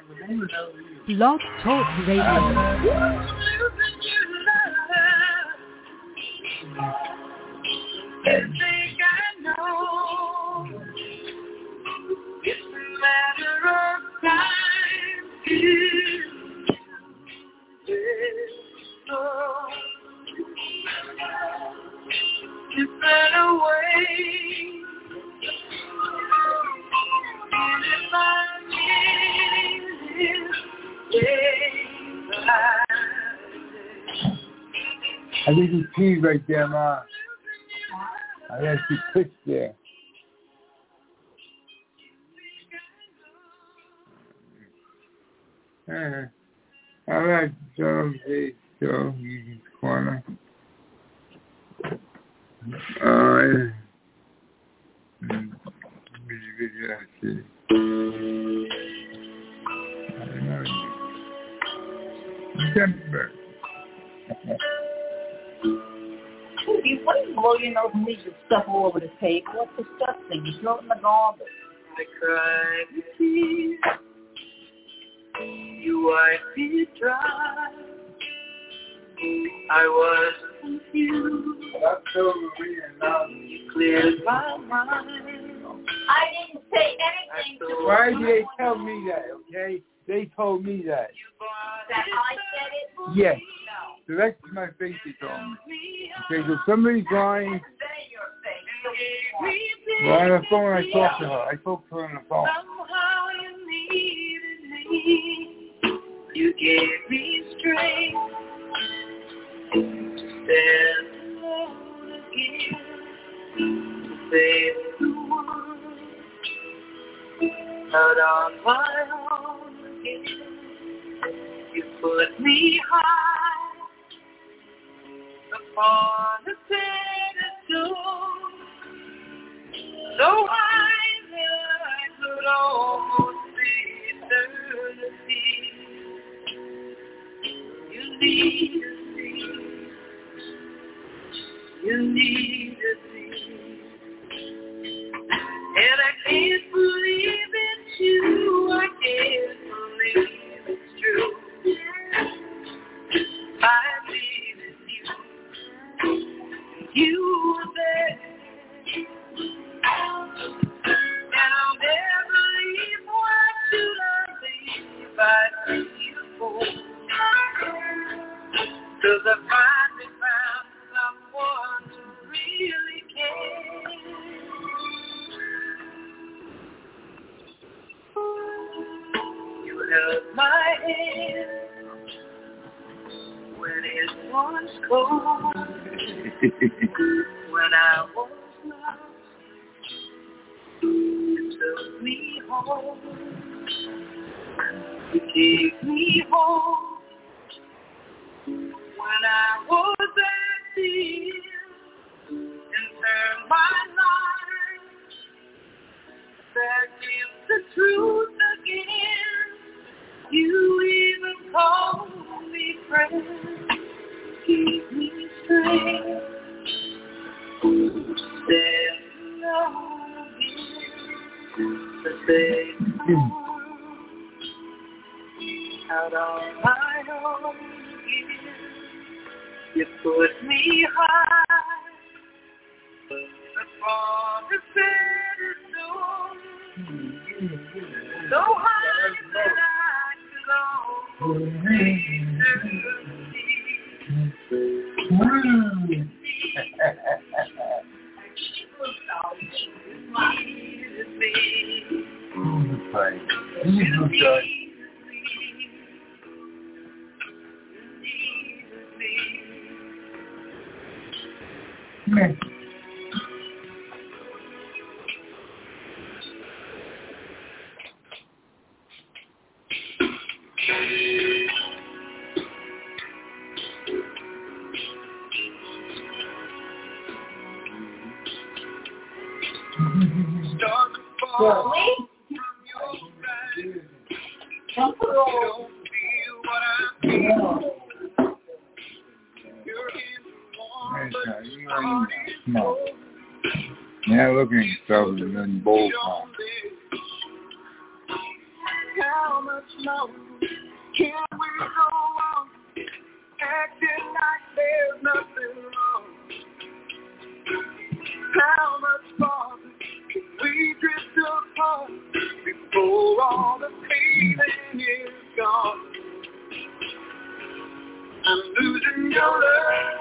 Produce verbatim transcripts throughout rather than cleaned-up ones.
Blog Talk Radio. I think he peed right there, Ma. I guess he pissed there. Uh, I like Joe, hey, Joe, Easy Corner. Uh, I don't know. Denver. What are you blowing those meat and stuff all over the table? What's disgusting? You throw it in the garbage. I cried with tears. You wiped it dry. I was confused. That's so weird now. You cleared my mind. I didn't say anything to you. Why did they tell me that, okay? They told me that. That I said it? Yes. No. Direct to my face, they told me. Okay, so somebody's lying. Well, on the phone, I talked to her. I talked to her on the phone. Somehow you needed me. You gave me strength to stand alone again, to face the world out on my own again. You put me high upon a pedestal, so high that I could almost see eternity. You needed me. You needed me. And I can't believe it's you. I can't believe it's true. I needed you. You were there. And I'll never leave. Why should I leave? I see the fool. Cause I finally found someone who really cares. You held my hand when it was cold, when I was lost, you took me home, you gave me home. When I was at the end and turned my life back into truth again, you even called me friend, gave me strength to stand alone again, to say out on my own again. You put me high upon the pedestal, so high that I could almost see eternity. Yes. Well, wait. Don't put it all. No. Yeah, looking at yourself and then bowl time. much longer can we go on acting like there's nothing wrong? How much farther can we drift apart before all the feeling is gone? I'm losing your love.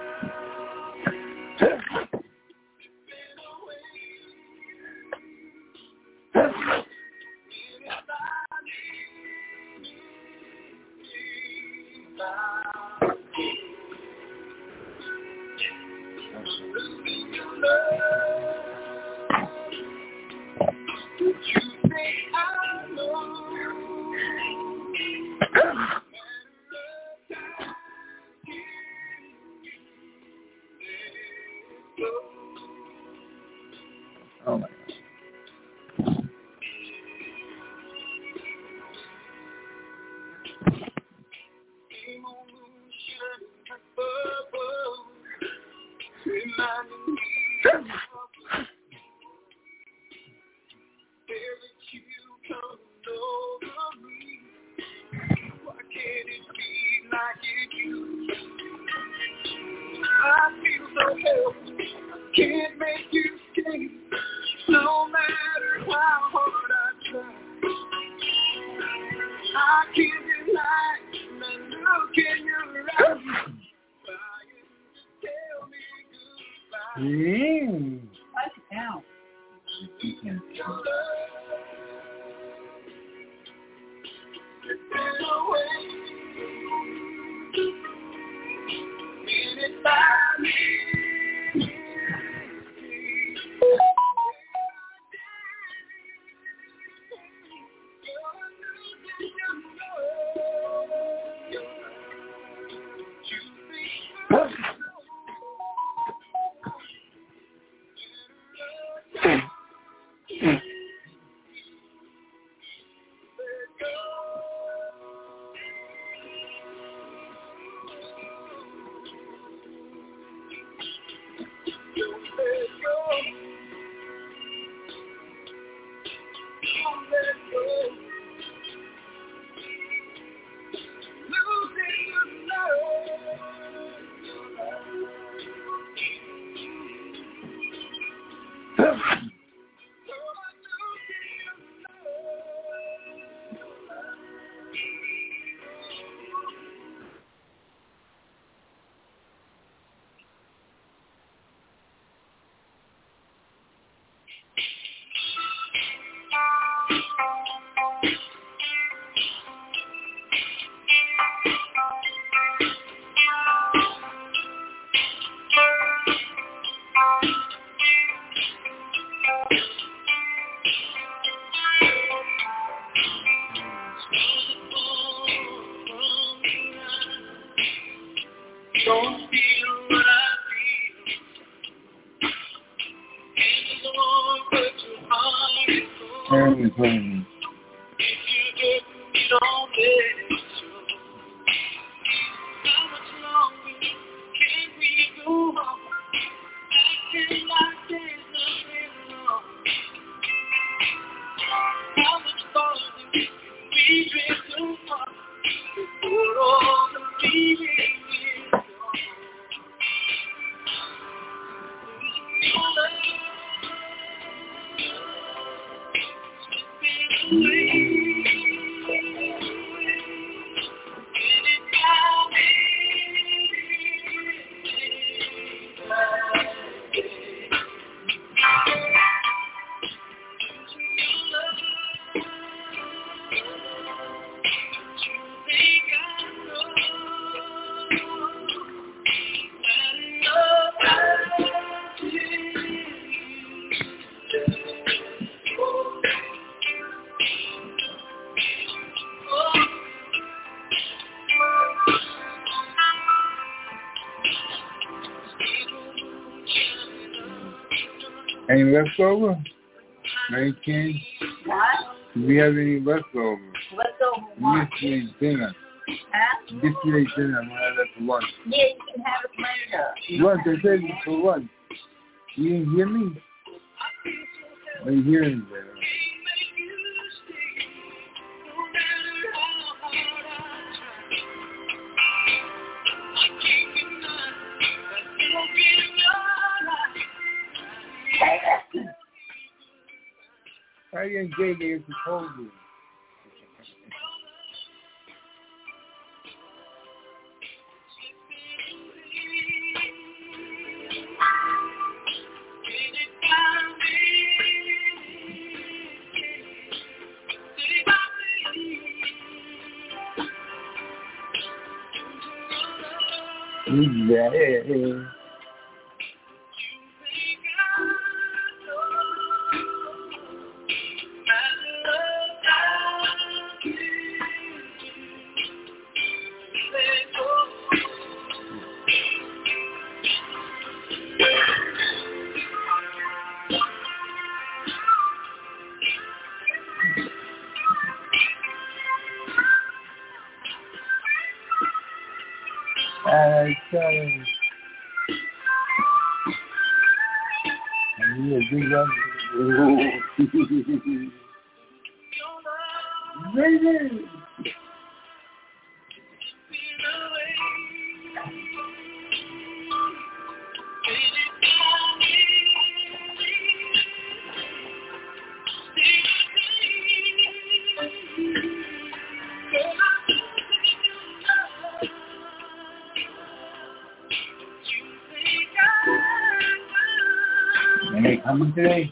Oh my God. Can't make you stay, no matter how hard I try. I can't deny the look in your eyes, trying to tell me goodbye. Mm. Watch it down. You can't tell. It's been away, minute by minute. Don't feel what I feel. Lord, put your heart in Turn me, turn me. If you get me, don't let it show. How much longer can we go on? Acting like there's nothing wrong. How much farther can we drift apart before all the feeling is gone? Any leftover? nineteen? What? Do we have any leftover? Leftover what? Yesterday's dinner. Huh? Yesterday's dinner, I'm gonna have that for lunch. Yeah, you can have it later. Lunch, I said it's for lunch. You didn't hear me? Are you hearing me better? you and Gay Gay to told you. Yeah. I say, yeah, big up. Baby. Hey, coming today?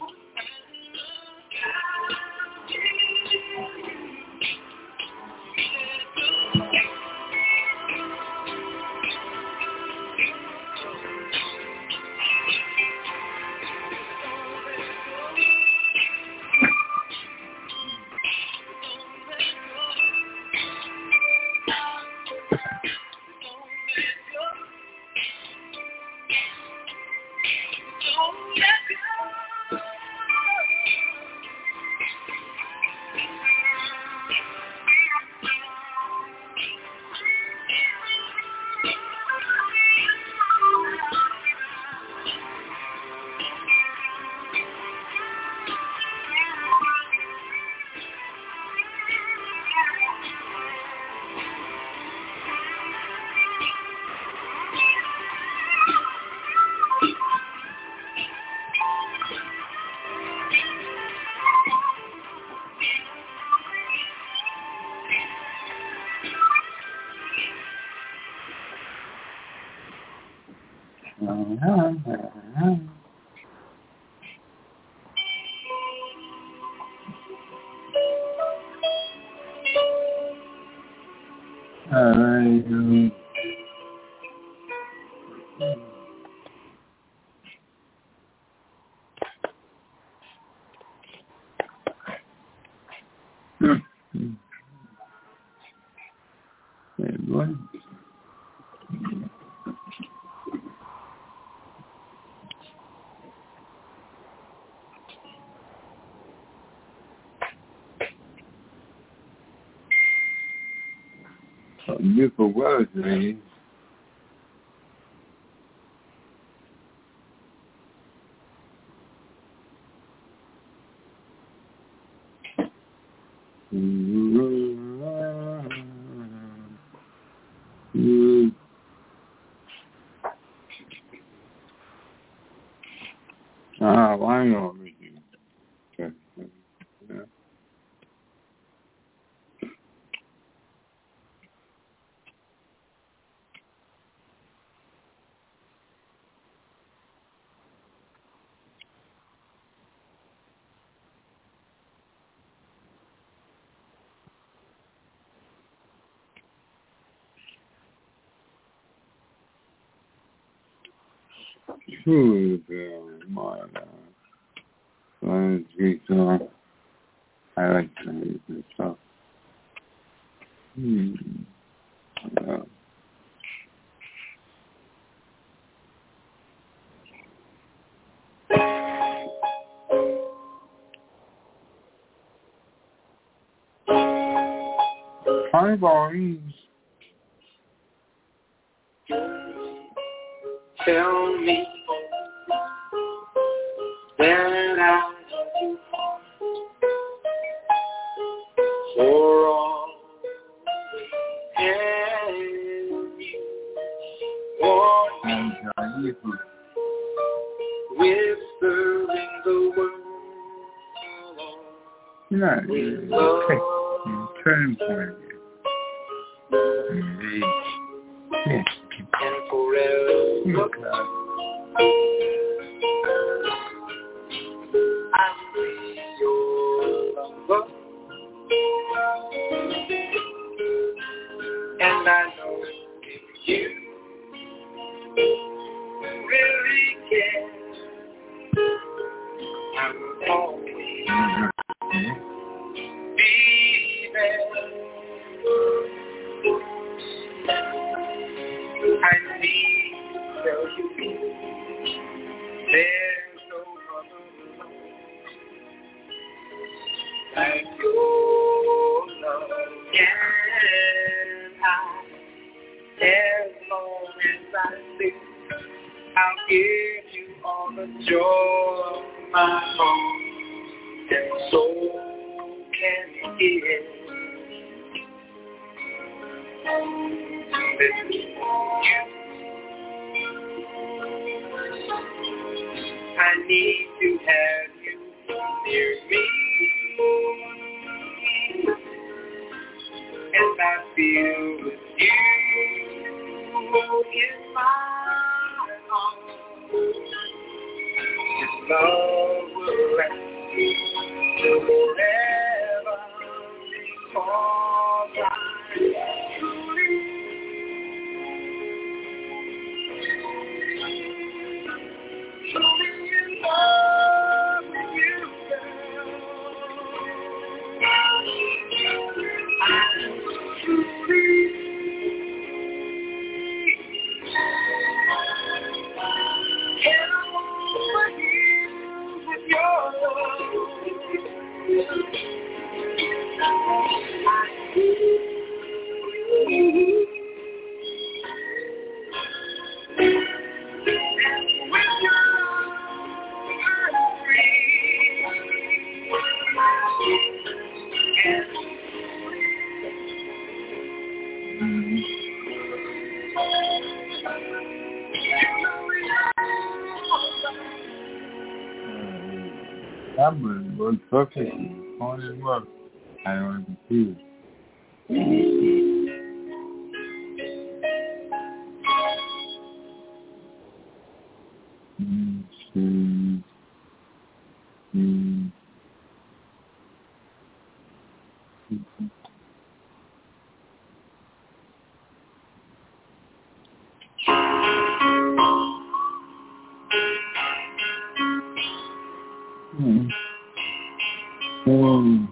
Um, what? Beautiful words, man. Ah, why not? Okay. Yeah. True, girl. My God. So it's great song. I like to hear this stuff. Hmm. Yeah. Hi, boys. Tell me that I for all and you want me whispering the word not. Okay. Turn point. Yes. And forever. I'll be your lover. And I know if you really care, I will always be there. I need to tell you, there's no other love like your love. Can I, as long as I live, I'll give you all the joy of my heart and soul can give. With you, I need to have you near me, and I feel with you in my heart. This love will last forever because I truly, truly in love with you, girl. I'm truly that was worked perfectly. Only it worked. I don't confused. Mm-hmm. Mm-hmm. Mm-hmm. Mm-hmm.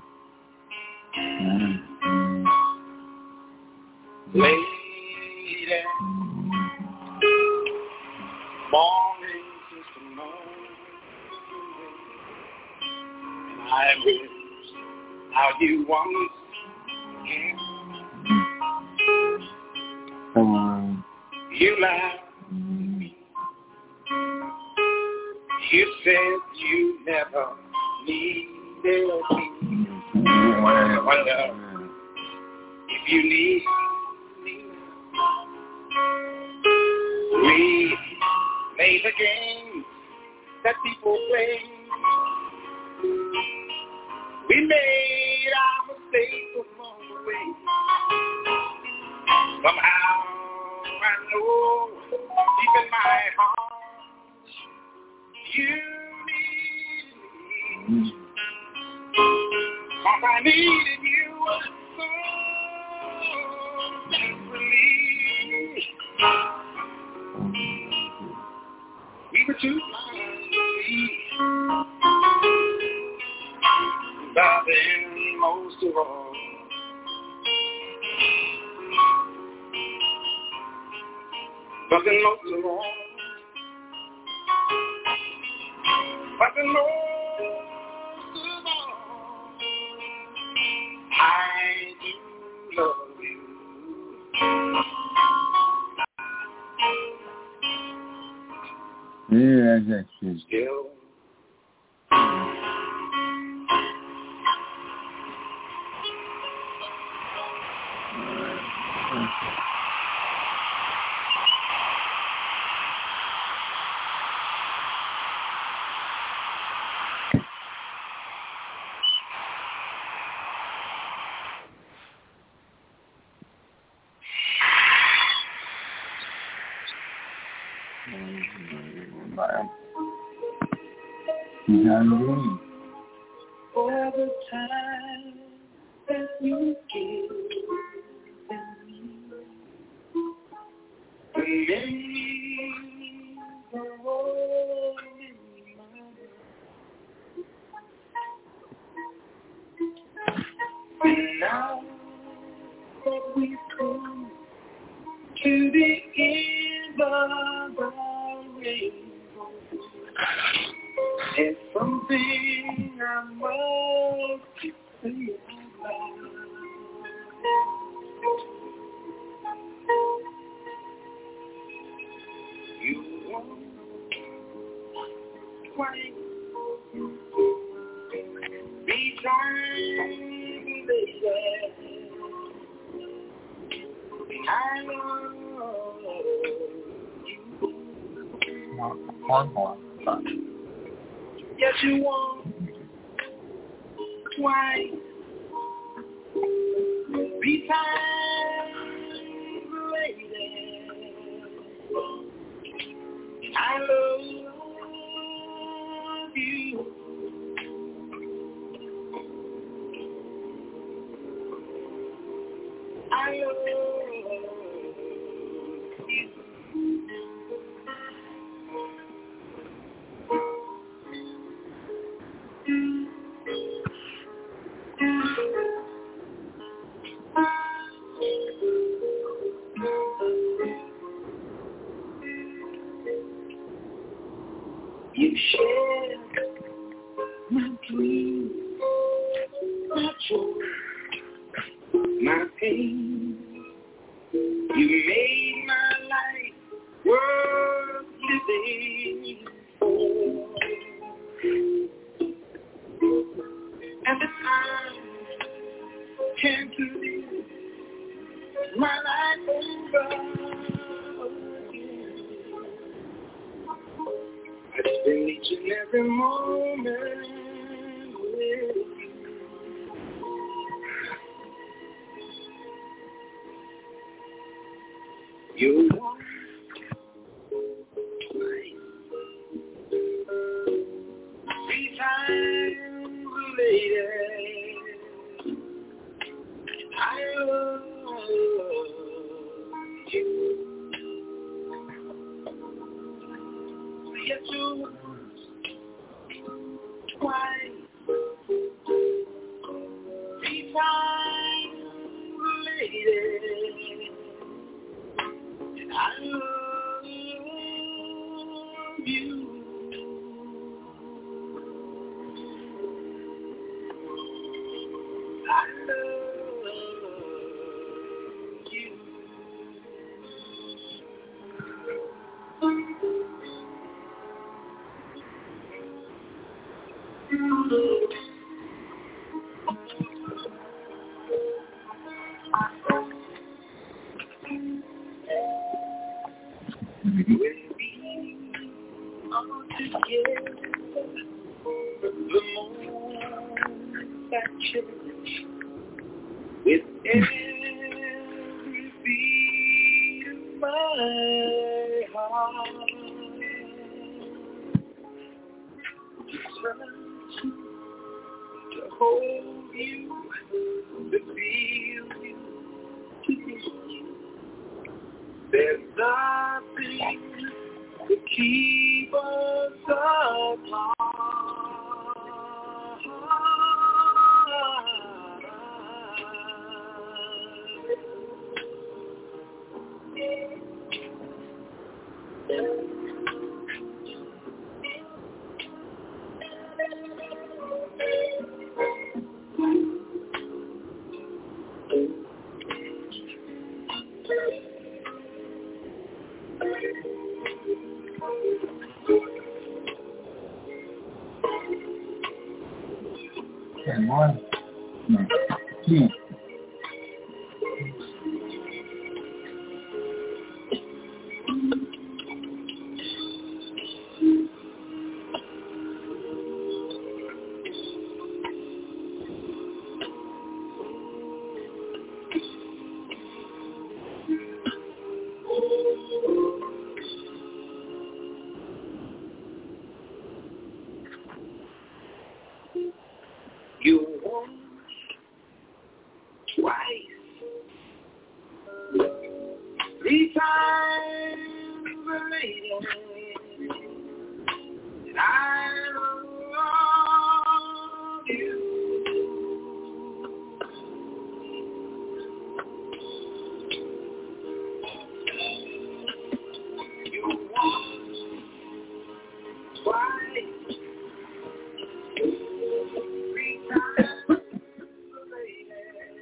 lady, morning since the morning, and I wish how you once again. Um, You lied to me. You said you never needed me. I wonder if you need me. We play the game that people play. We made our mistakes along the way. Somehow I know deep in my heart you need me. Cause I needed you so desperately. We were too blind to see. But then most of all, but then most of all, but then most of all, I do love you. yeah, that's true. Still. Bye. You have a dream. For the time that you give me, the memories are all in my mind. And now that we've come to the end of our rainbow, there's something I must say about. You won't quite be trying, baby. I love you. One more. Yes, you won't twice be time, lady. I love you. I love you. You shared my dreams, my joy, my pain. You made my life worth living for. And the time came to live my life over again. I spend each and every moment with you. You want three times later. I love you. Yes, you twice, three times later. I love you. I love you. When we are together, the moment that cherish with every beat of my heart. Just trying to hold you, to feel you, to miss you. There's nothing to keep us apart. And one. No. Two. times later, and I love you. You once, twice, three times later.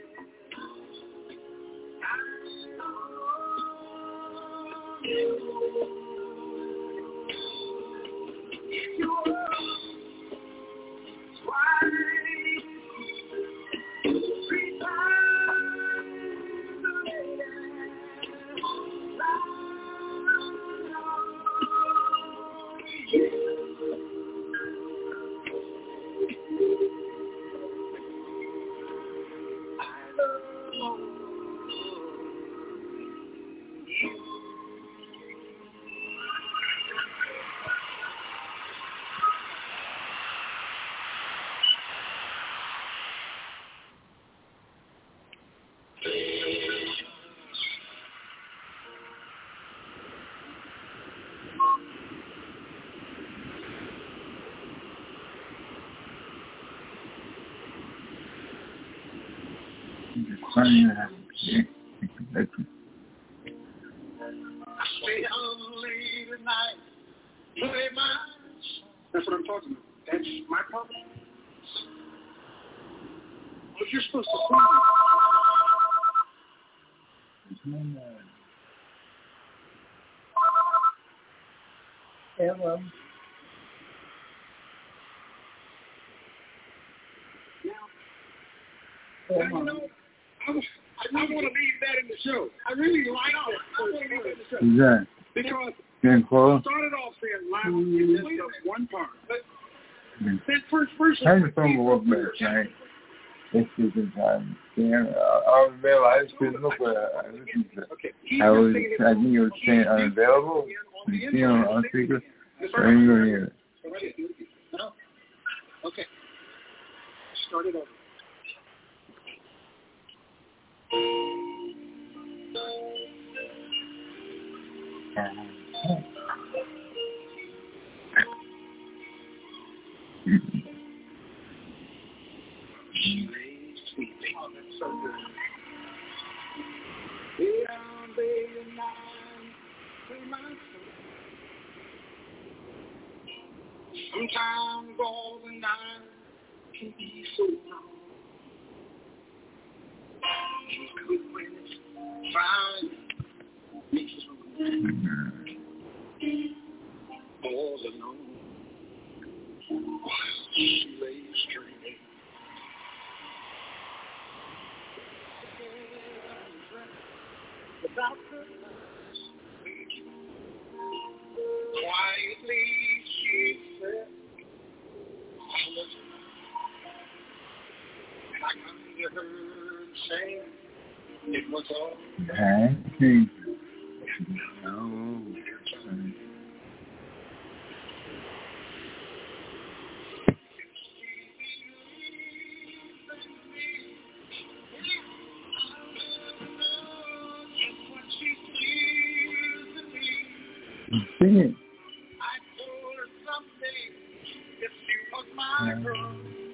That's what I'm talking about. That's my problem. Well, you're supposed to sing. Hello. Now, you know, I, was, I, I want to leave that in the show. I really like it. I want to leave that in the show. Exactly. Because Getting close. I started off saying loud in just one part. But that first person... Time to film a little bit, right? This is the time. Yeah, I was realized to look at it. I was, I think it was saying unavailable. You see on, on speaker? Or you go hear it. No. Okay. Start it over. Sometimes all the night can be so long. It's good when it's fine. Makes us all alone. While she lays dreaming. Without her quietly she said, I love you. And I come to her and say, it was all. Thank you. No. Sing it. I told her someday if she was my girl,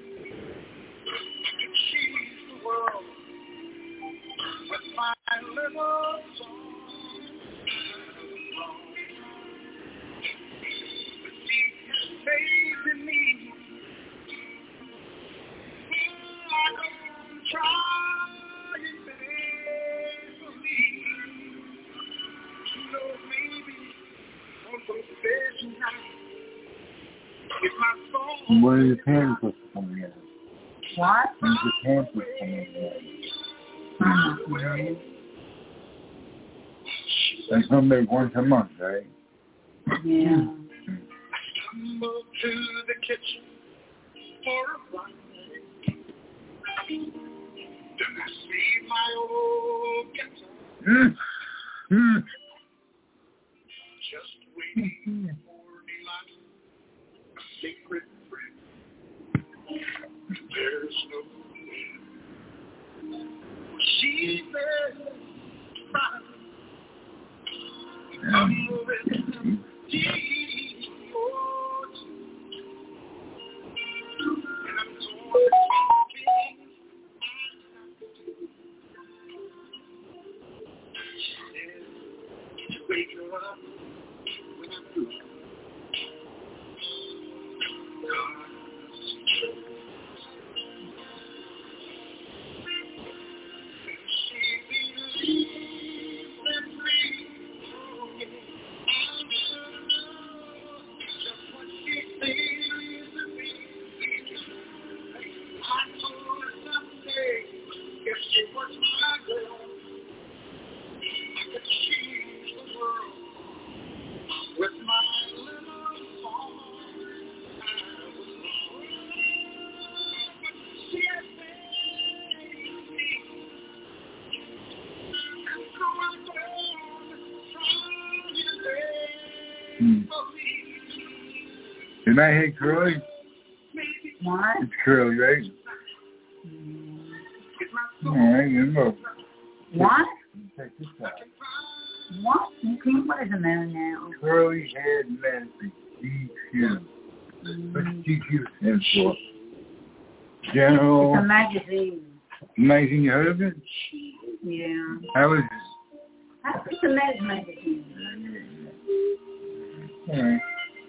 she's the world with my little song. But she made me. I don't try and faithfully. You know, maybe. When are your pamphlets coming in? What? When's your pamphlets coming in? Mm-hmm. That's going to be once a month, right? Yeah. I stumbled to the kitchen for a run. Then I see my old guitar. Mm. Mm. Just waiting for me like a sacred friend. There's no end. She said, wake her up when I'm through. Hmm. Isn't that hey Curly? What? It's Curly, right? Mm. Alright, remember. What? Check this out. What? Okay, what is the matter now? Curly haired Nancy, G Q. What's G Q stand for? General. It's a magazine. Magazine, you heard of it? Yeah. How is it? It's a men's magazine. Alright.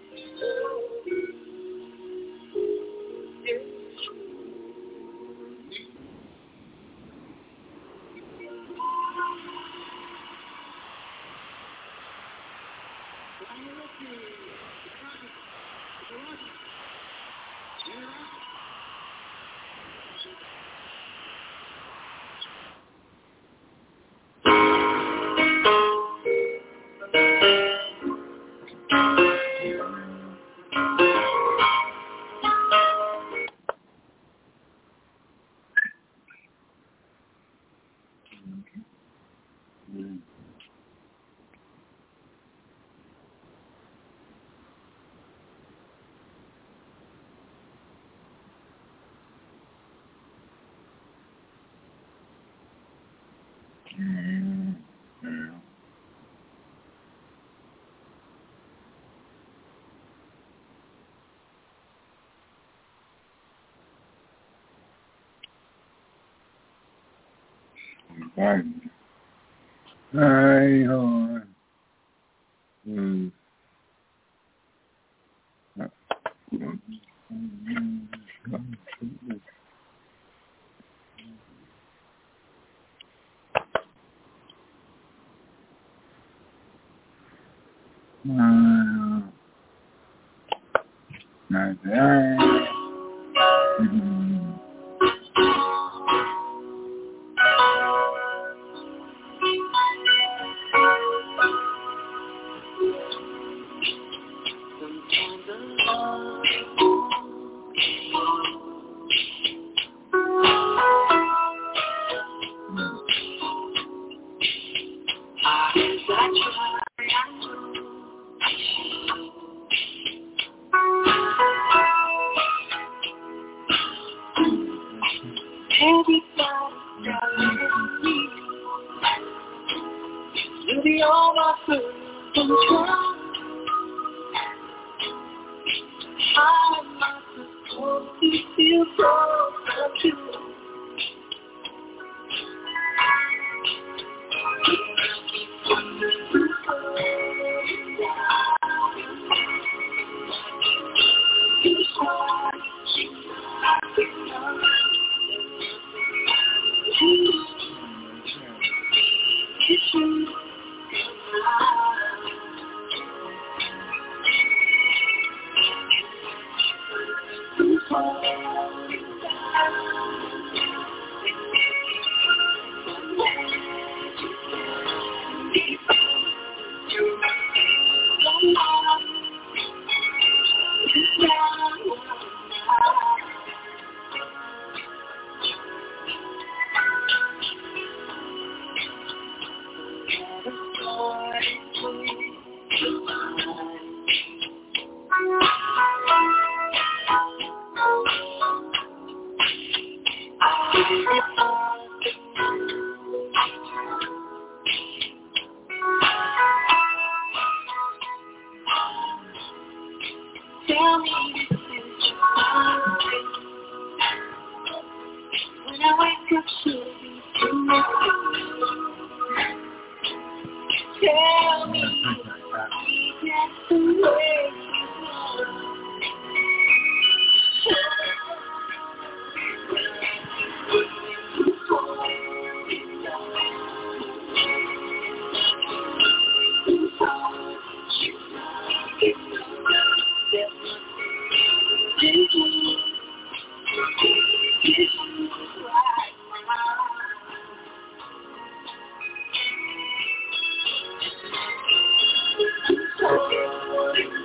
Alright. Alright, hold on. Hmm. Uh, not that. Mm-hmm. You'll be all my food and trust. I'm not supposed to feel close to you.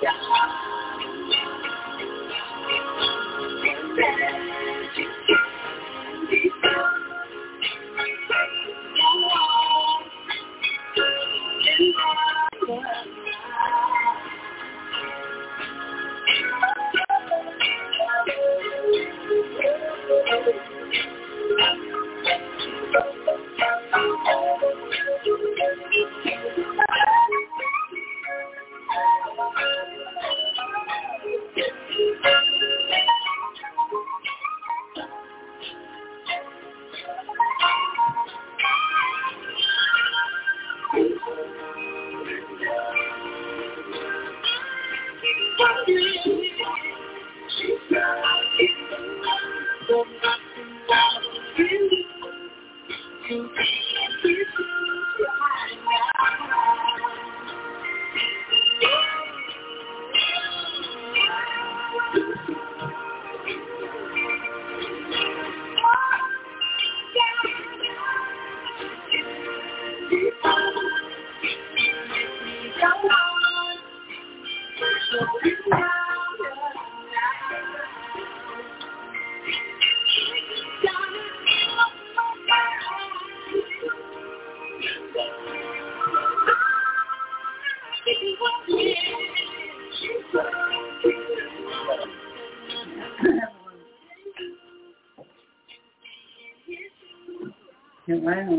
Wow.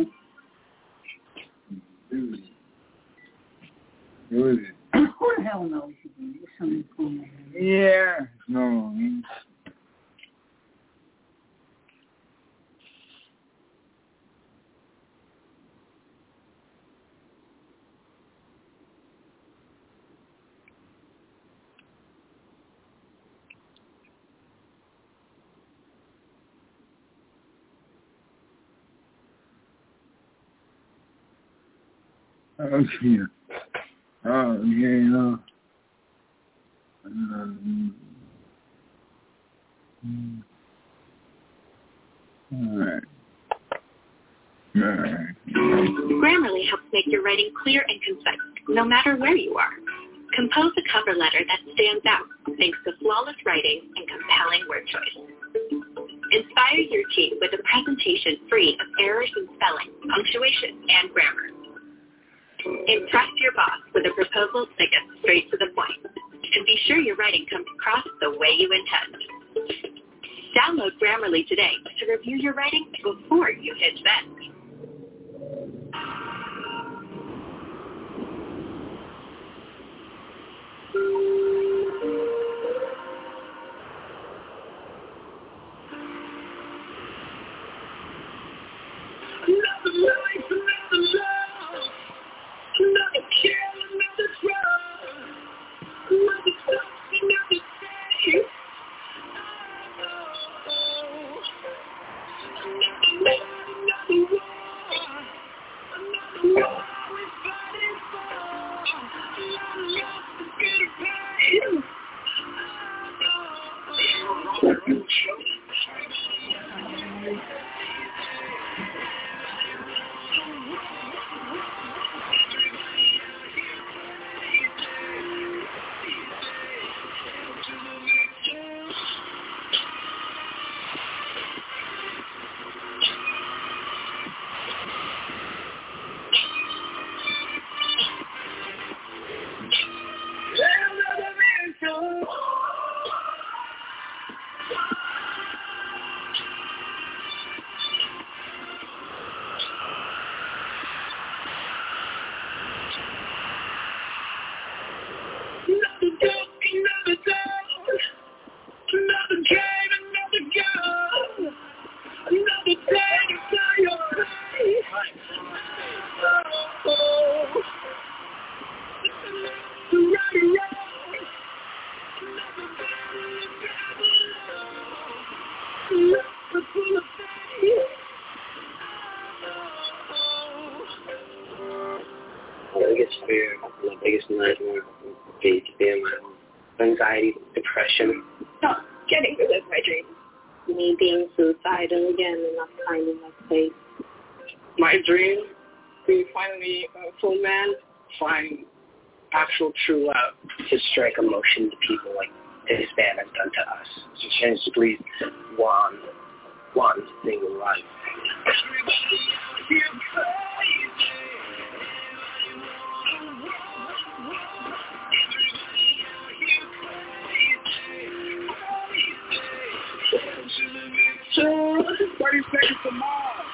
Who is it? Who the hell knows you? There's something going on. Yeah. No. Oh, yeah. Oh, yeah, no. Um, all right. All right. Grammarly helps make your writing clear and concise, no matter where you are. Compose a cover letter that stands out thanks to flawless writing and compelling word choice. Inspire your team with a presentation free of errors in spelling, punctuation, and grammar. Impress your boss with a proposal that gets straight to the point, and be sure your writing comes across the way you intend. Download Grammarly today to review your writing before you hit send. Another life, another love, another kill, another drug, another touch, another day. Oh, another man, another war, another war we're fighting for, another love to get a pain. Anxiety, depression. Not getting to live my dreams. Me being suicidal again and not finding my place. My dream, being finally a full man, find actual true love to strike emotion to people like this band has done to us. So change to please one, one single life. thirty seconds to Mars.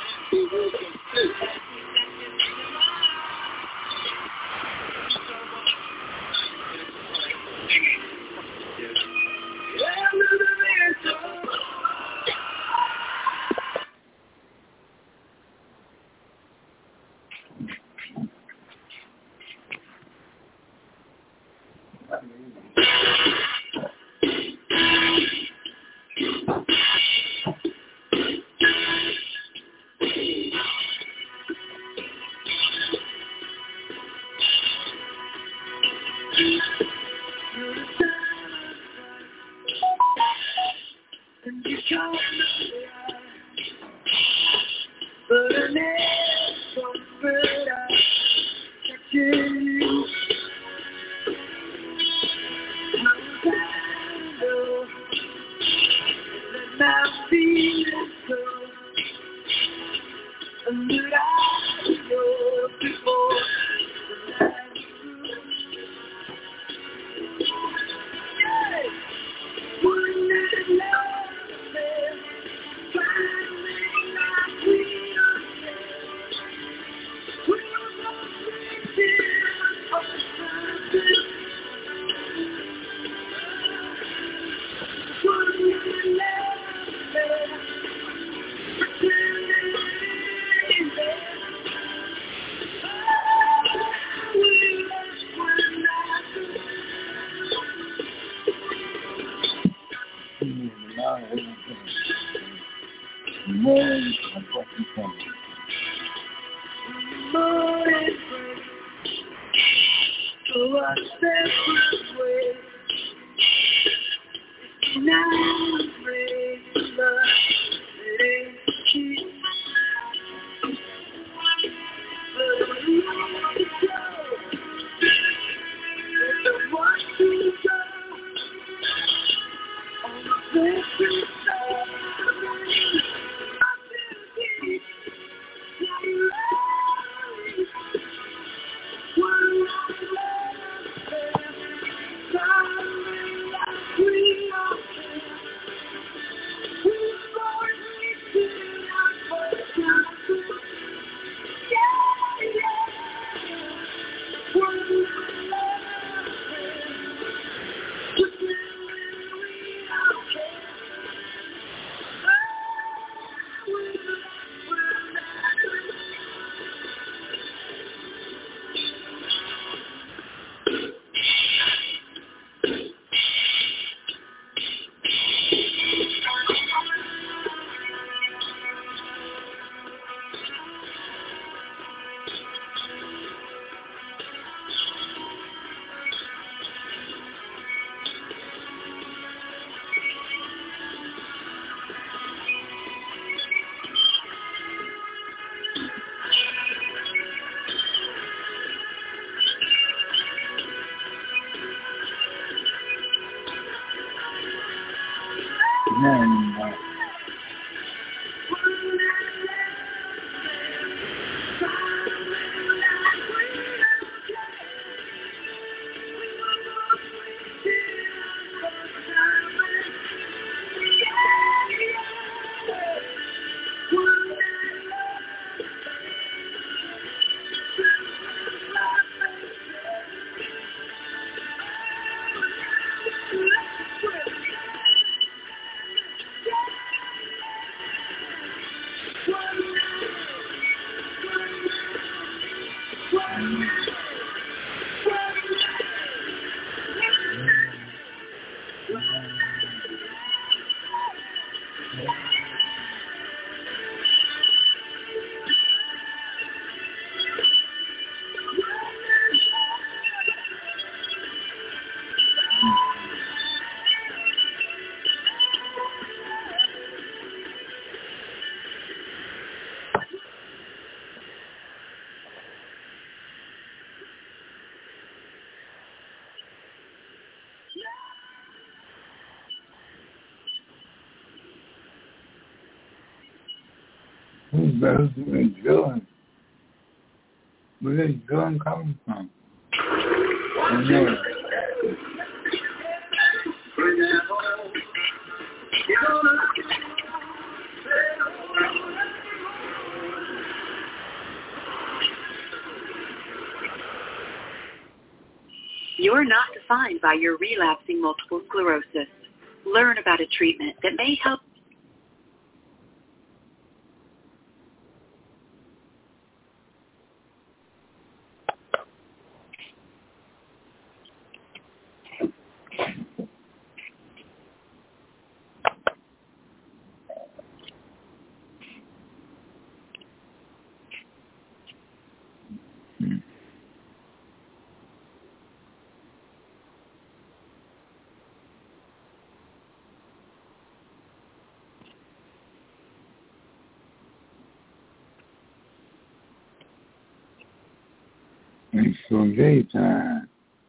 Who's where drilling? Where's that drilling coming from? I know. You're not defined by your relapsing multiple sclerosis. Learn about a treatment that may help. It's so daytime.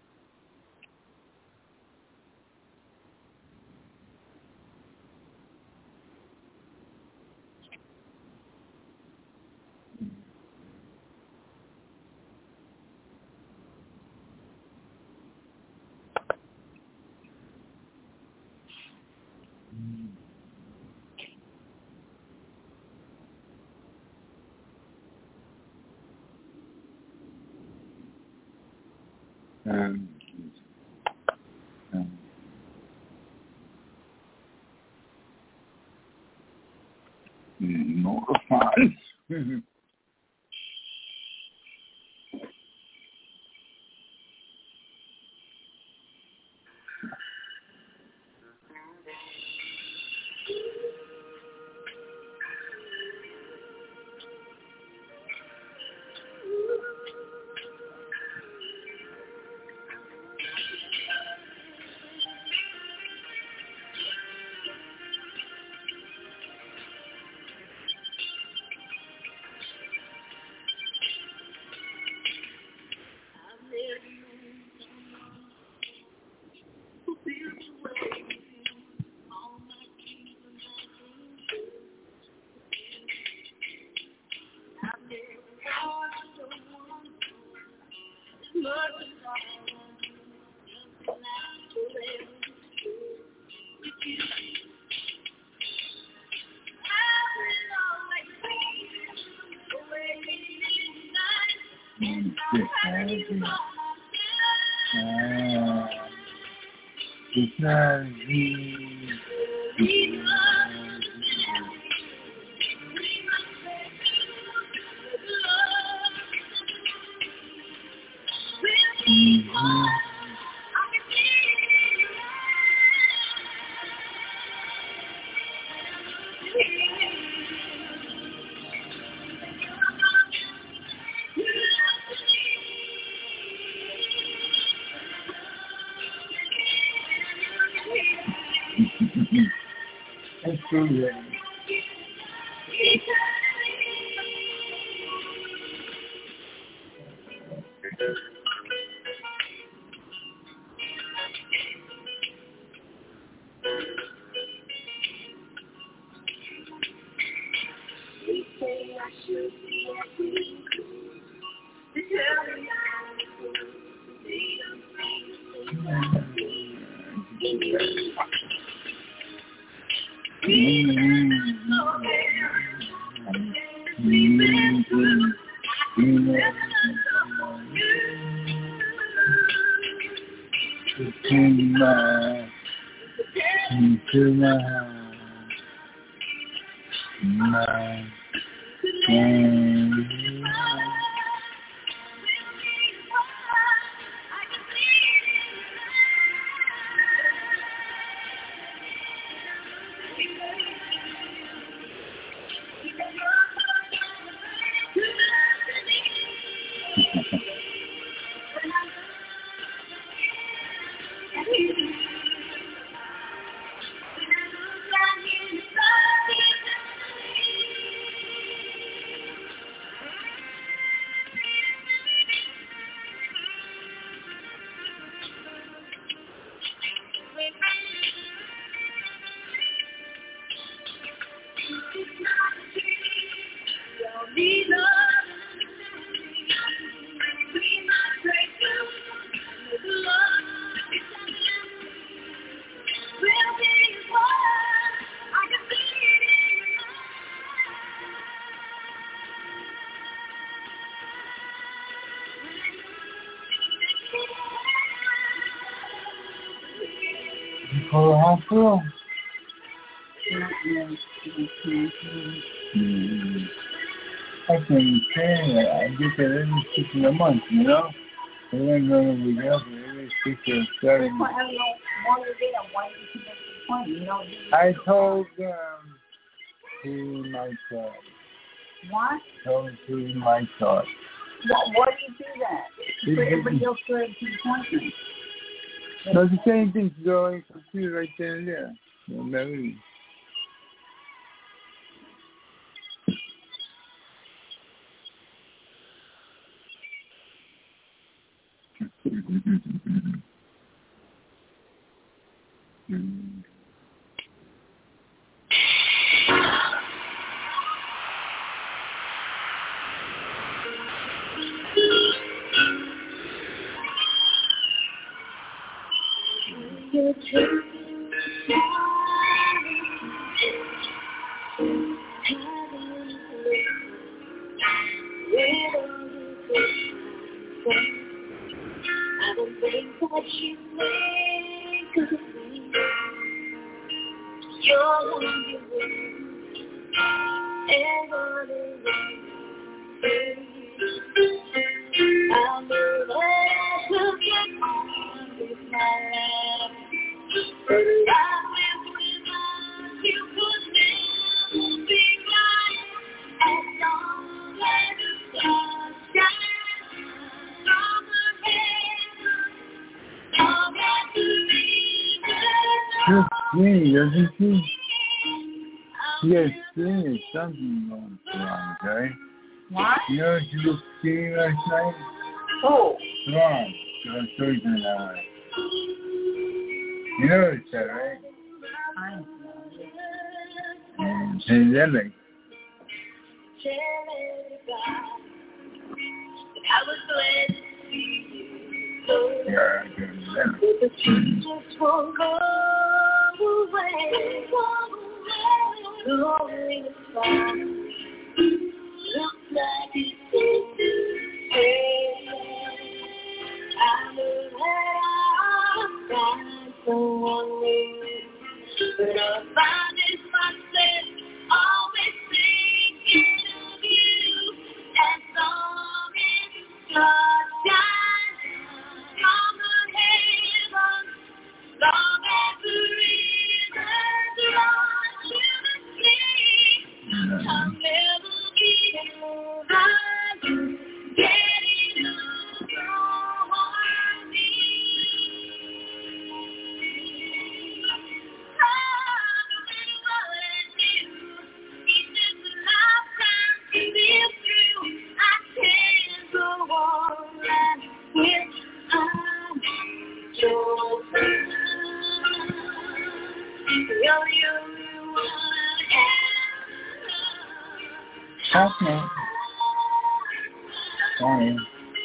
Um, um, notified. It's not easy. Mm-hmm. That's true, yeah. You call the hospital? Mm-hmm. That's what I'm saying. I get that every six in a month, you know? They don't know that we got it every six or seven. I told them to my thought. What? Told to my thought. What, what do you do that? For everybody else to the appointment. No, the same thing. She's always computer right there and there. No memory. She doesn't she? She has skin or something going on, okay? What? You know she looked skinny last night? Oh. Wrong. So I showed you that way. You noticed that, right? I know. And pandemic. Yeah, I can remember. Okay. Sorry.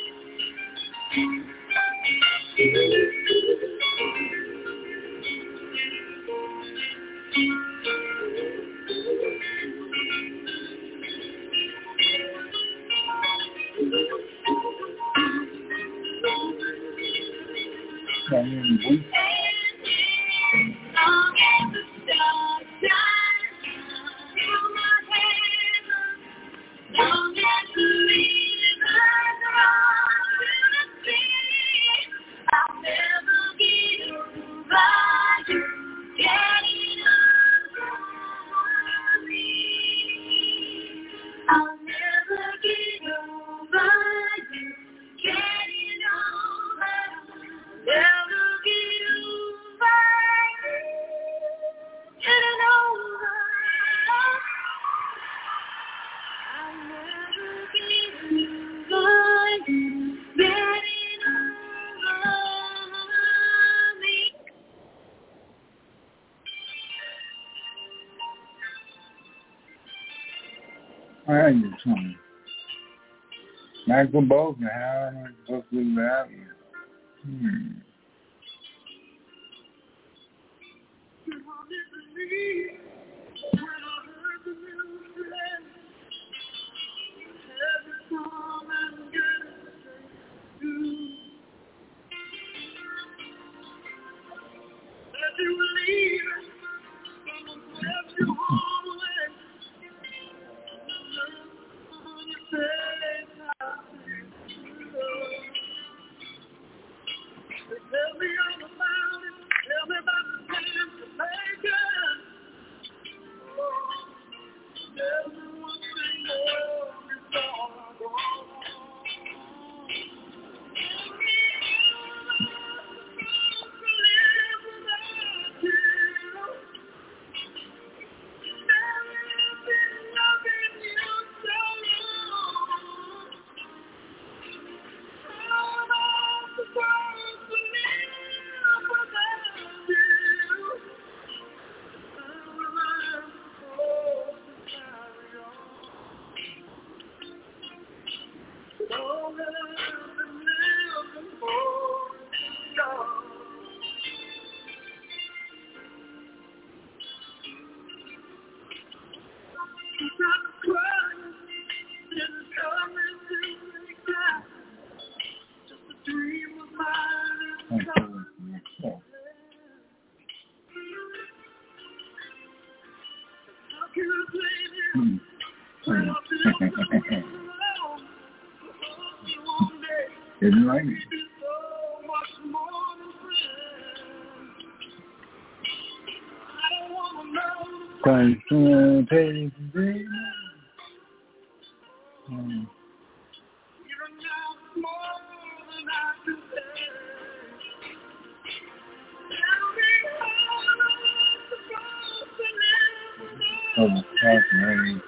All right, you're trying. Michael Bolton, how am I supposed to do that? Hmm. Do Didn't like it. Concentrating. Hmm. Oh, that's right.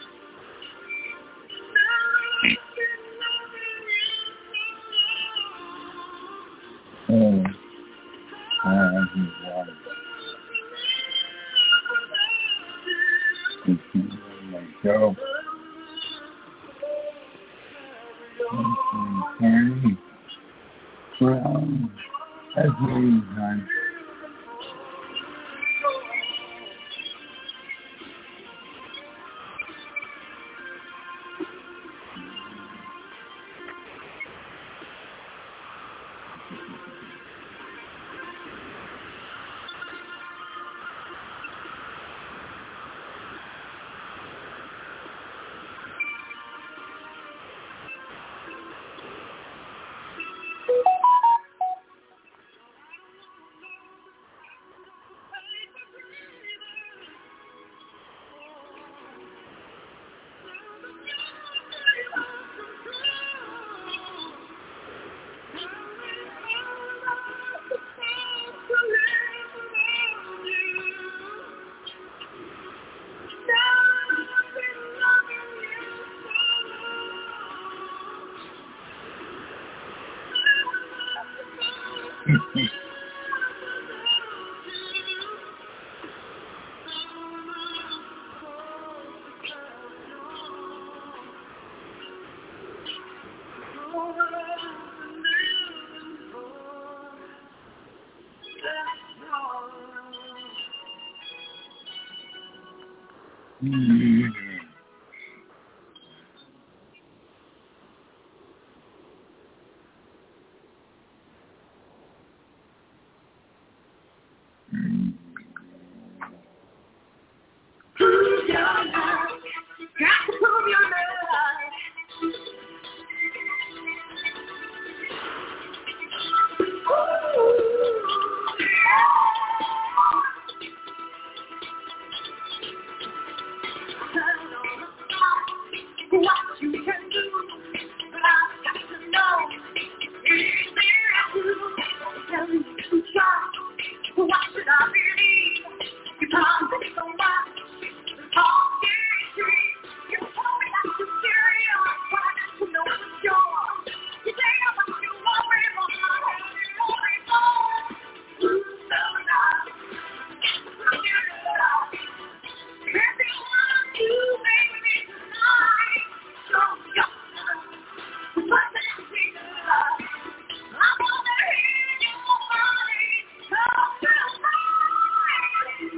Oh, ah, he's right. Let go. Okay. Well, that's really nice. Mm-hmm. Prove your love. Got to prove your love. What you can do, but I've got to know. Anything I do, tell me to trust. What should I believe? You promised me so much. Talk easy. You told me that you're serious, but I got to know for sure. You say I want you more and more, more and more. Prove your love. Prove your love. Everyone you make me tonight. Show your love. What that we love. I wanna hear your body. Talk your mind.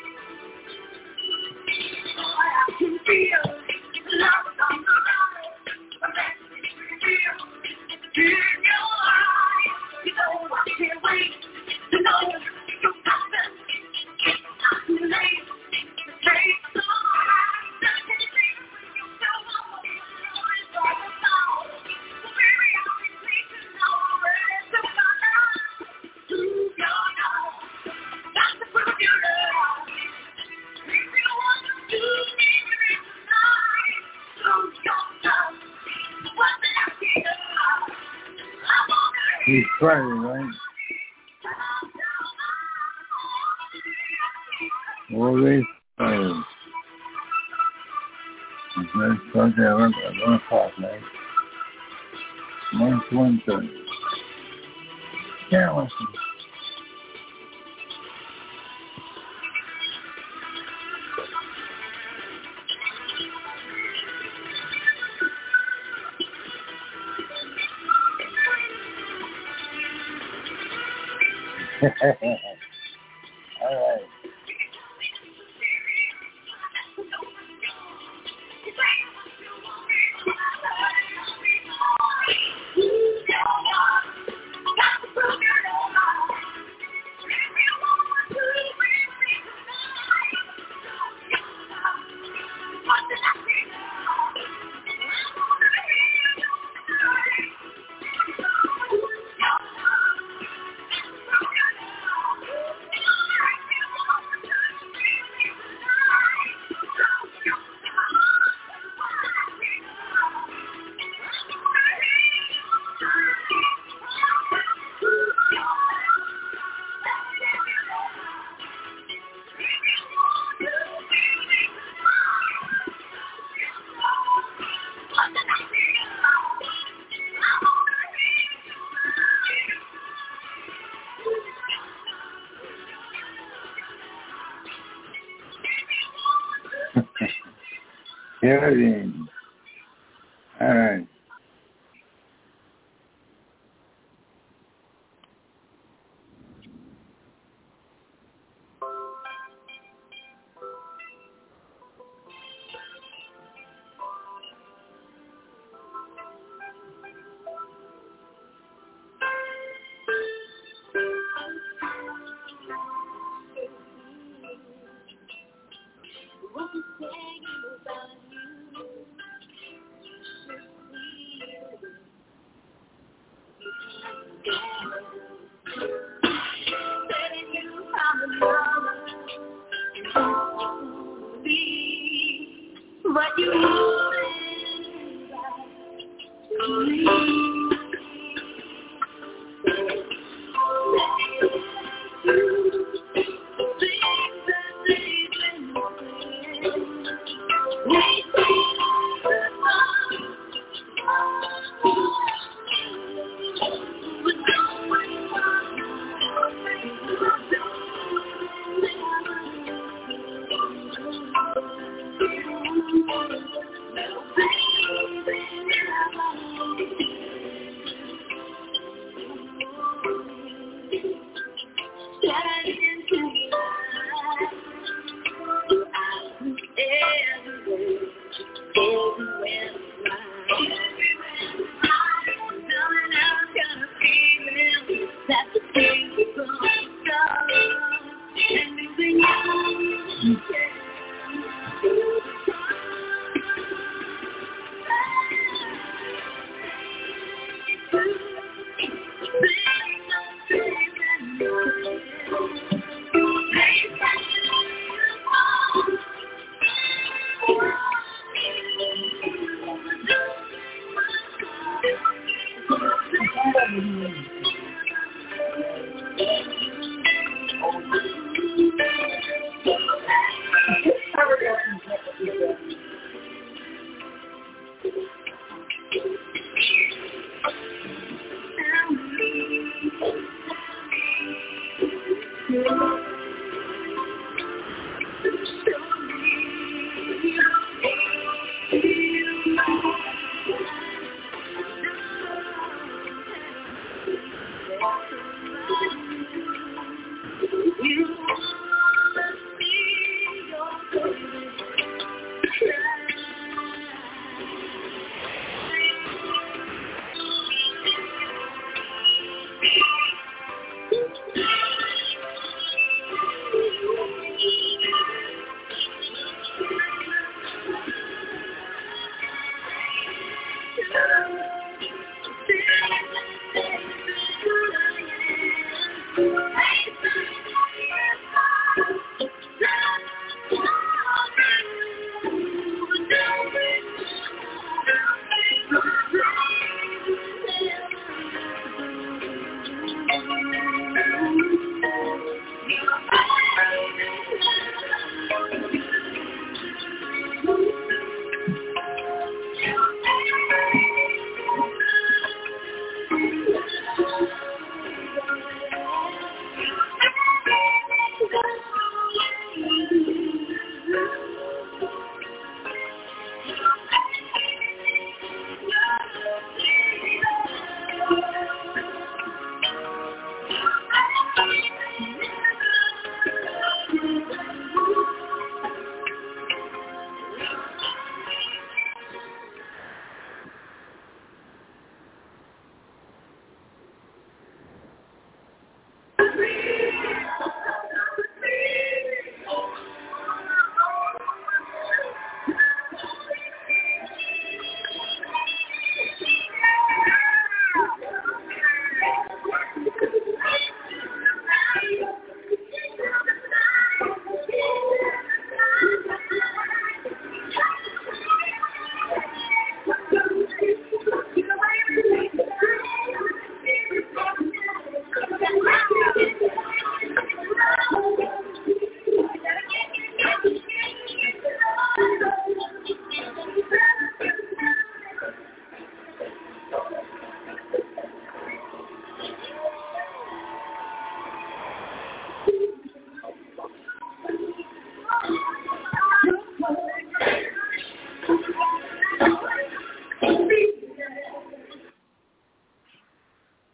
I can feel love on the rise. I'm ready to feel in your eyes. You know I can't wait to know you're coming. It's not too late to take some time. I can see when you tell me what it's all about. So baby, I'll be waiting now. I'm ready to find out. Prove your love. Got to prove your love. If you want to do me tonight, show your love. What did I see? I wanna hear He's crying, right? Always crying. Let's start there at one o'clock, right? One to one thirty. Can't listen. All right. Everything. All right. But you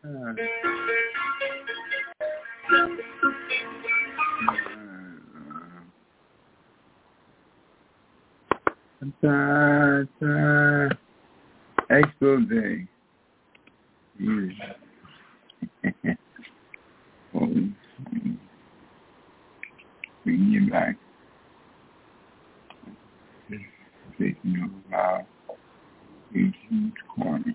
Uh, uh, uh, Expo Day. Yeah. Oh, bring you back. Just taking over our eighteenth corner.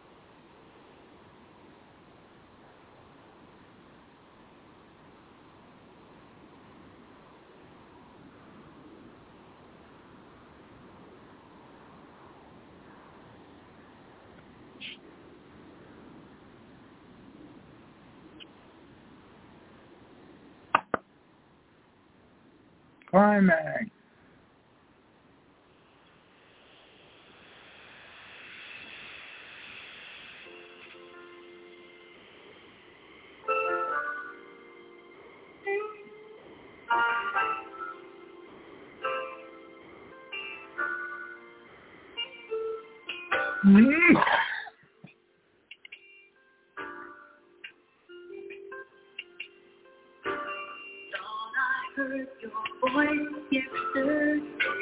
Climax. Mm. I heard your voice yesterday.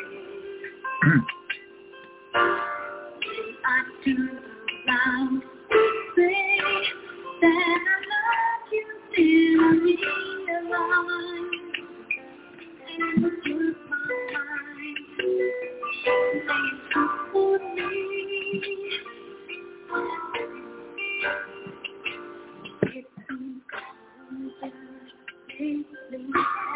I do around say that I love you, then realize and took my mind saying for me. It seems colder lately.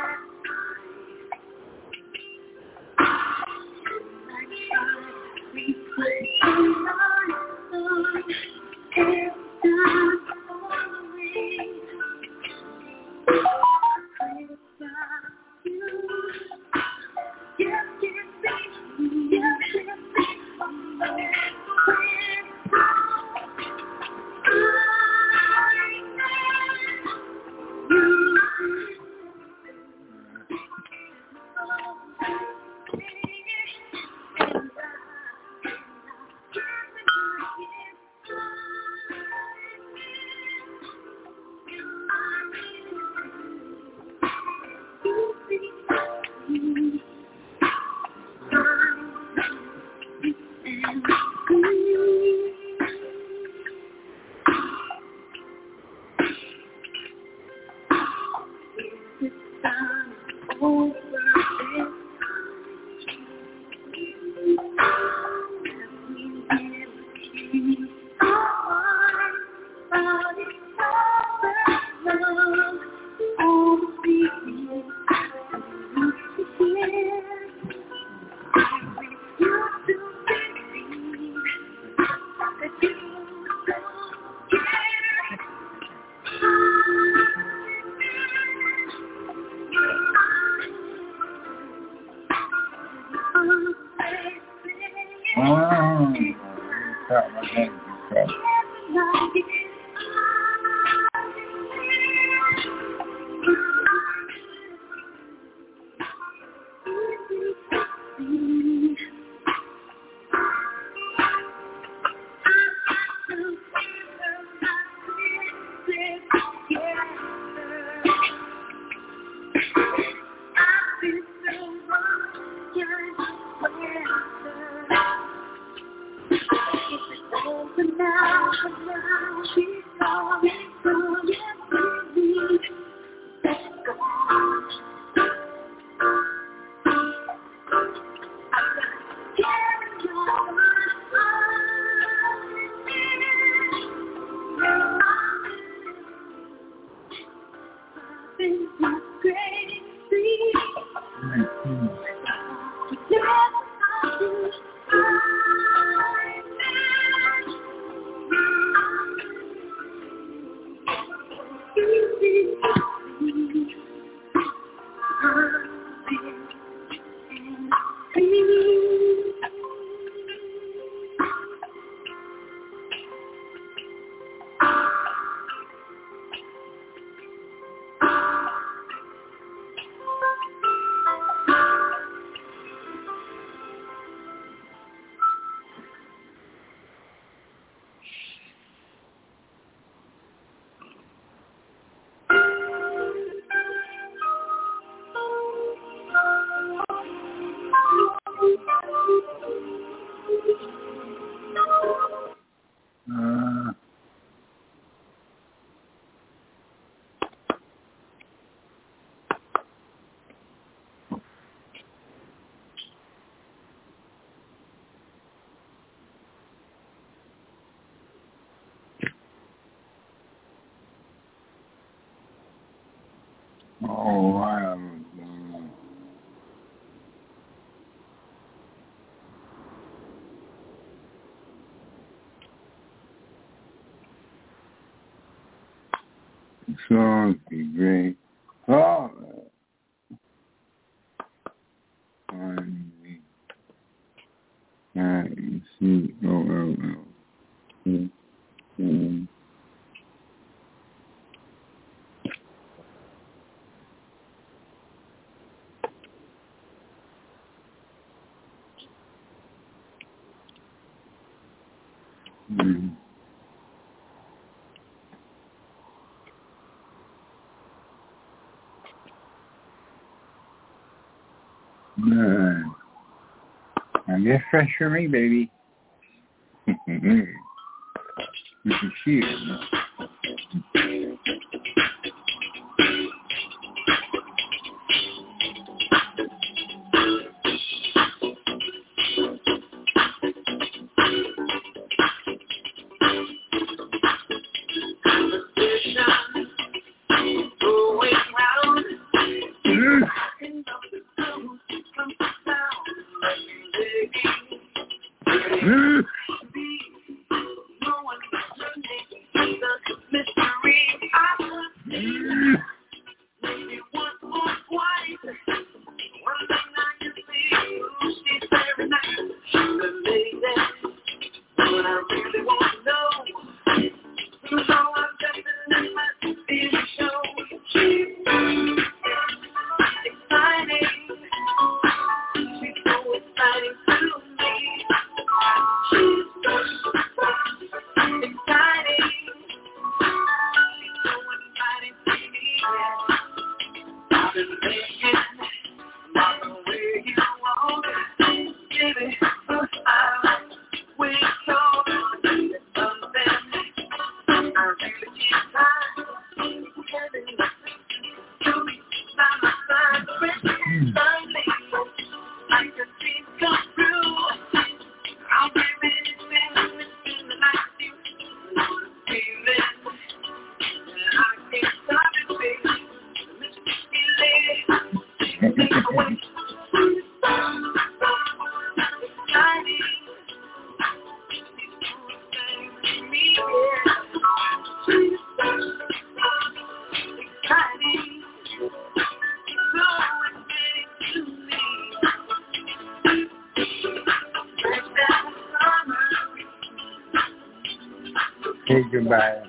Oh, crap, my hands are crap. Oh, wow. Songs be great. Oh, on me. I see. Oh, oh, oh. Mm-hmm. Mm-hmm. Man. I get fresh for me, baby. You can see it. Say goodbye.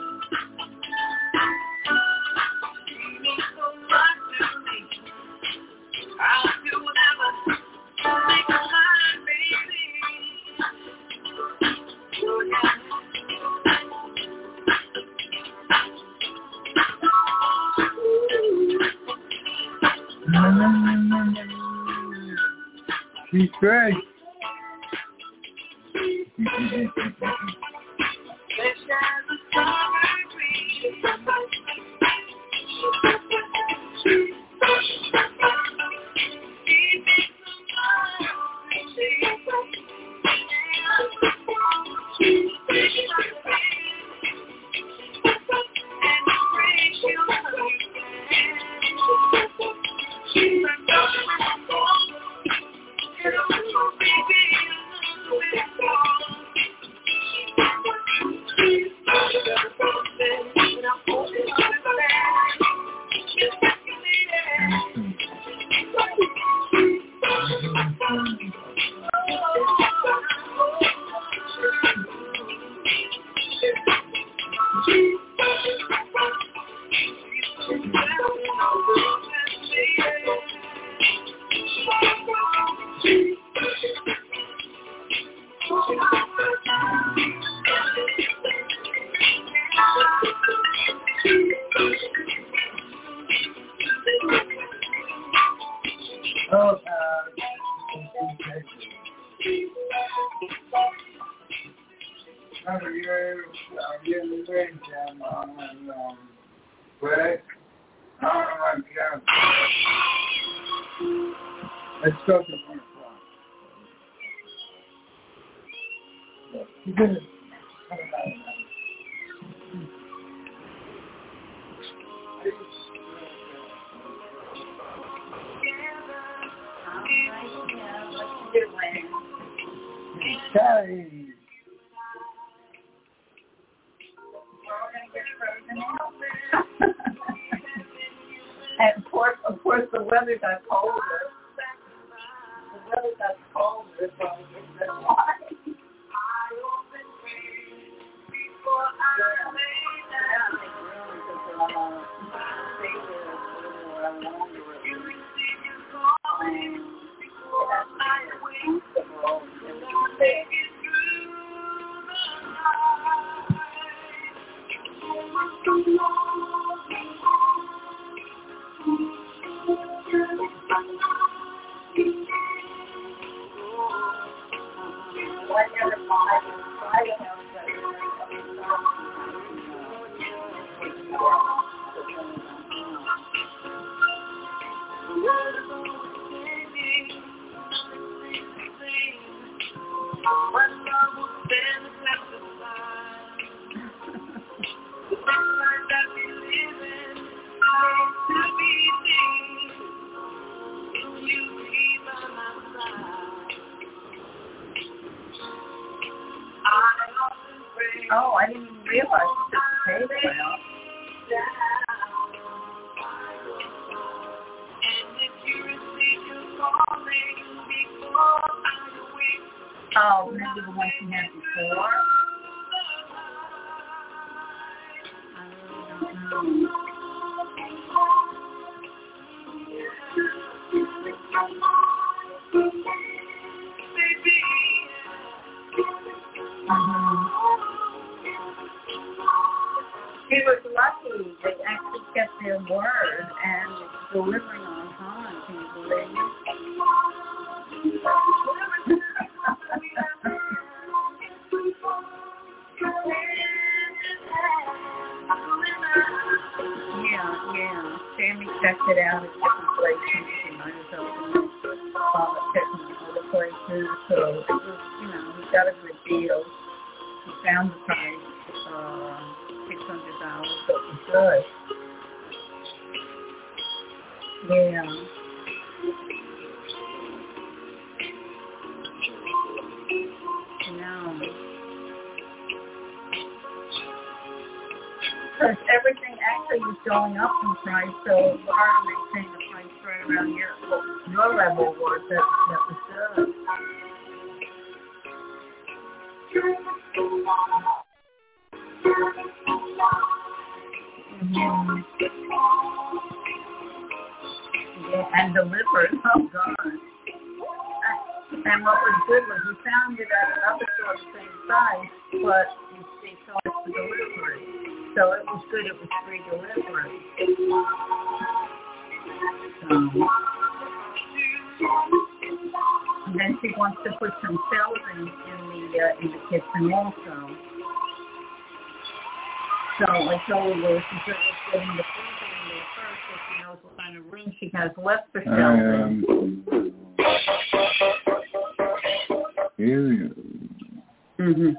She's great. Let's go to the front. Sorry. And of course, of course, the weather got colder. The weather got colder, so that's why. Oh, I didn't even realize it was paid well. Oh, maybe the one she had before. I really don't know. Mm-hmm. He was lucky. They actually kept their word and delivering on time. Can you believe it? yeah, yeah. Sammy checked it out at different places. She might have opened it, found it in other places. So it was, you know, he got a good deal. He found the price. Uh, six hundred dollars, so it was good. Yeah. No. Because everything actually was going up in price, so it's hard to maintain the price right around your, your level was. That, that was good. Mm-hmm. Yeah, and delivered. Oh, God. And what was good was we found it at another store the same size, but they charged for delivery. So it was good. It was free delivery. Um, and then she wants to put some shelving in the uh, in the kitchen also. So I told her well, she's getting the freezer in there first, so she knows what kind of room she has left for shelving. Um, here Mhm.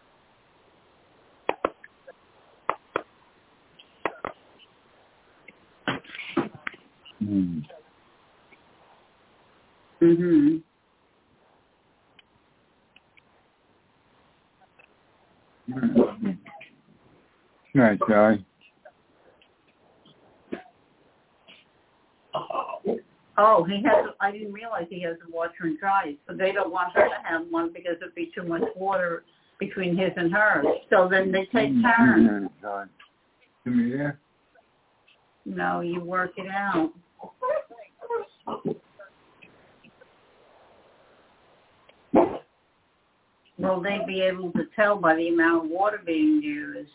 Mm. Mhm. Mm-hmm. Nice guy. Oh, he has. I didn't realize he has a washer and dryer. So they don't want her to have one because it'd be too much water between his and hers. So then they take turns. To me, yeah. No, you work it out. Will they be able to tell by the amount of water being used?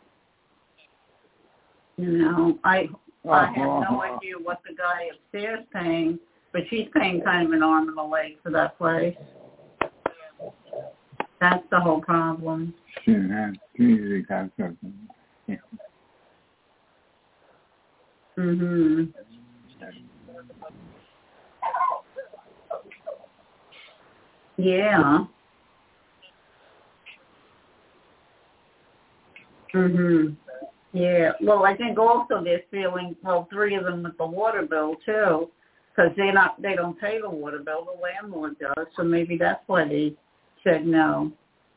You know, I I have no idea what the guy upstairs paying, but she's paying kind of an arm and a leg for that place. That's the whole problem. Shouldn't have to usually have something. Yeah. Mhm. Yeah. Mhm. Yeah. Well, I think also they're feeling well, three of them with the water bill too, because they not they don't pay the water bill. The landlord does, so maybe that's why they said no.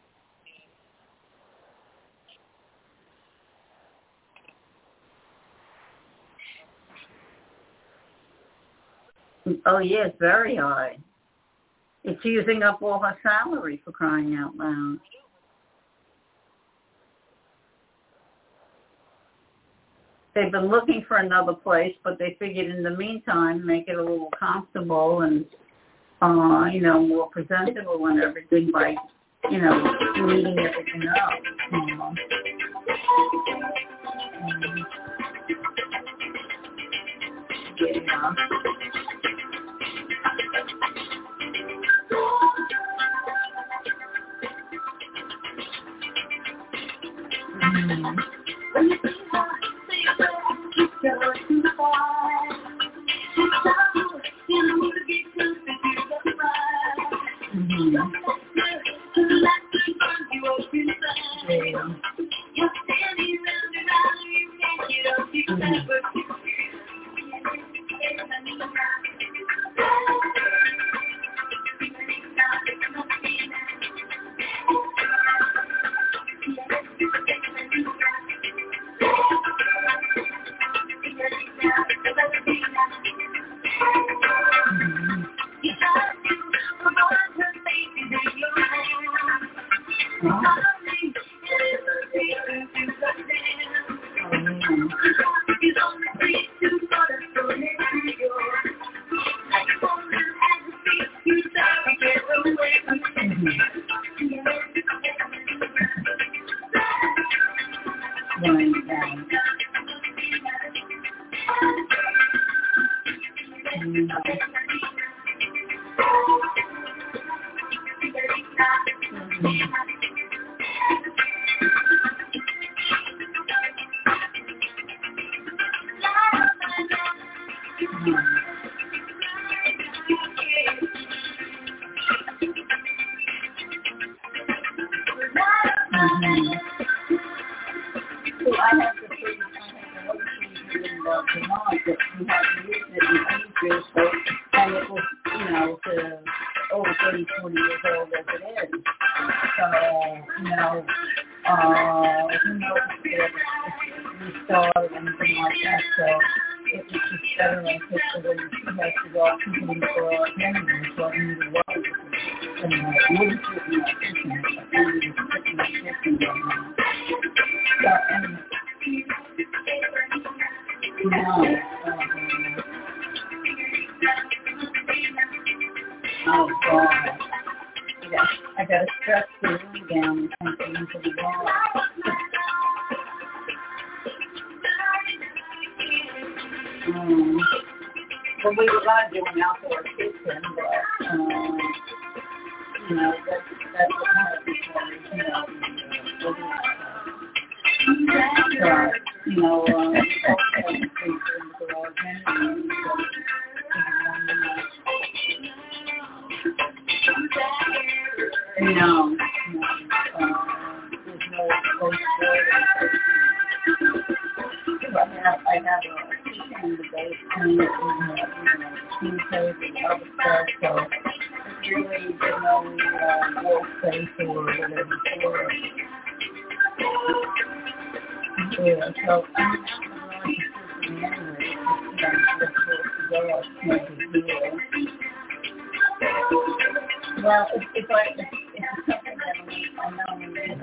Oh, yeah, it's very high. It's using up all her salary, for crying out loud. They've been looking for another place, but they figured in the meantime, make it a little comfortable and, uh, you know, more presentable and everything by, you know, neating everything up. You know. Um, yeah. Mm-hmm. Oh, God. Yeah, I got to stretch the room down and something into the wall. um, well, we were going to do an outdoor kitchen, but, um, you know, that's, that's what happens when, you know, so, you know, um, also in the garage anyway, so, No, no, uh, there's no place for it. I have, I have a kitchen in the basement, and, you know, steam stove and other stuff, so really there's no uh, wall space or whatever for it. Yeah, so I'm not really interested anyway. It's just difficult to go up maybe here. Well, if, if I, if, if it's something that I know we need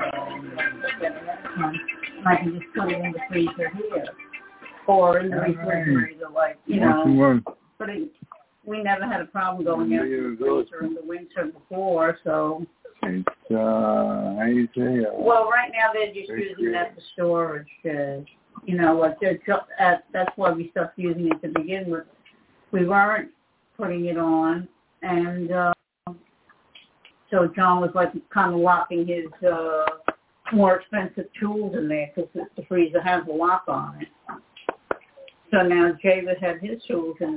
to I can just put it in the freezer here. Or in the refrigerator, like, you know. But it, we never had a problem going out to the freezer in the winter before, so. It's, uh, how do you say? Uh, well, right now they're just using that for storage. Uh, you know, like they're, uh, that's why we stopped using it to begin with. We weren't putting it on, and uh, so John was like kind of locking his uh, more expensive tools in there because the freezer has a lock on it. So now David had his tools in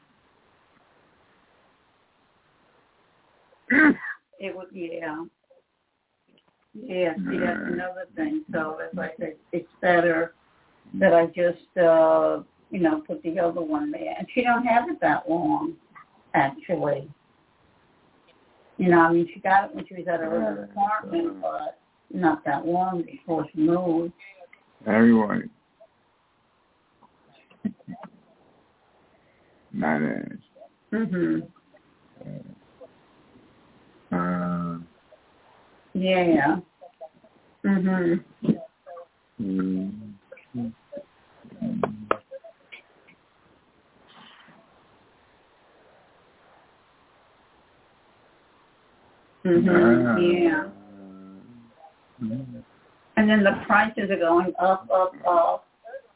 there. It was, yeah. Yeah, see, that's another thing. So as I said, it's better that I just, uh, you know, put the other one there. And she don't have it that long, actually. You know, I mean, she got it when she was at her own apartment, but not that long before she moved. Everyone. Not as. Mhm. Uh, yeah. Mhm. Mm. Mhm. Uh, Yeah. Mm. And then the prices are going up, up, up.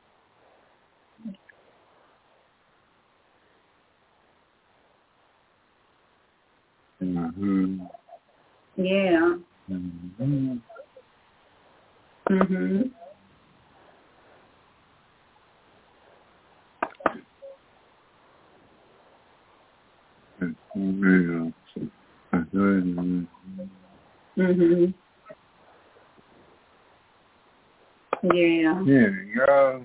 Mm-hmm. Yeah. Mm-hmm. Mhm. Mm-hmm. Mhm. Yeah. There we go.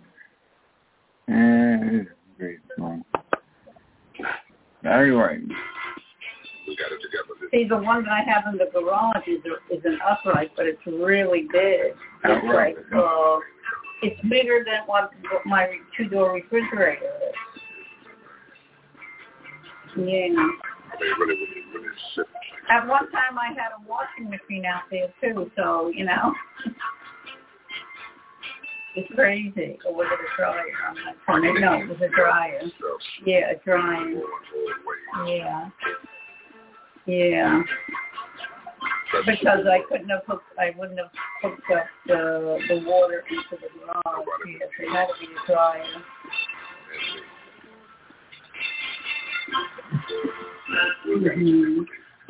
And great song. Anyway. See, the one that I have in the garage is a, is an upright, but it's really big. It's like, uh, it's bigger than what my two-door refrigerator is. Yeah. At one time, I had a washing machine out there too, so you know, it's crazy. Or was it a dryer? I'm not sure. No, it was a dryer. Yeah, a dryer. Yeah. Yeah. Because I couldn't have hooked, I wouldn't have hooked up the the water into the garage. Yes, it had to be a dryer. Mm-hmm.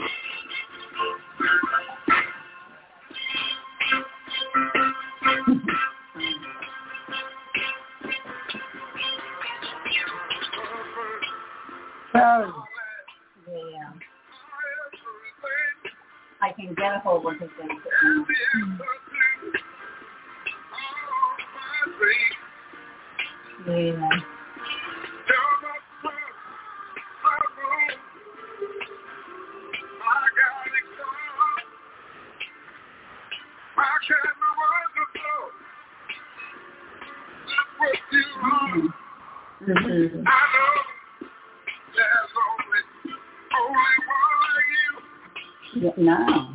Oh. Yeah. I can get a whole bunch of things. Yeah. Mm-hmm. Yeah, no.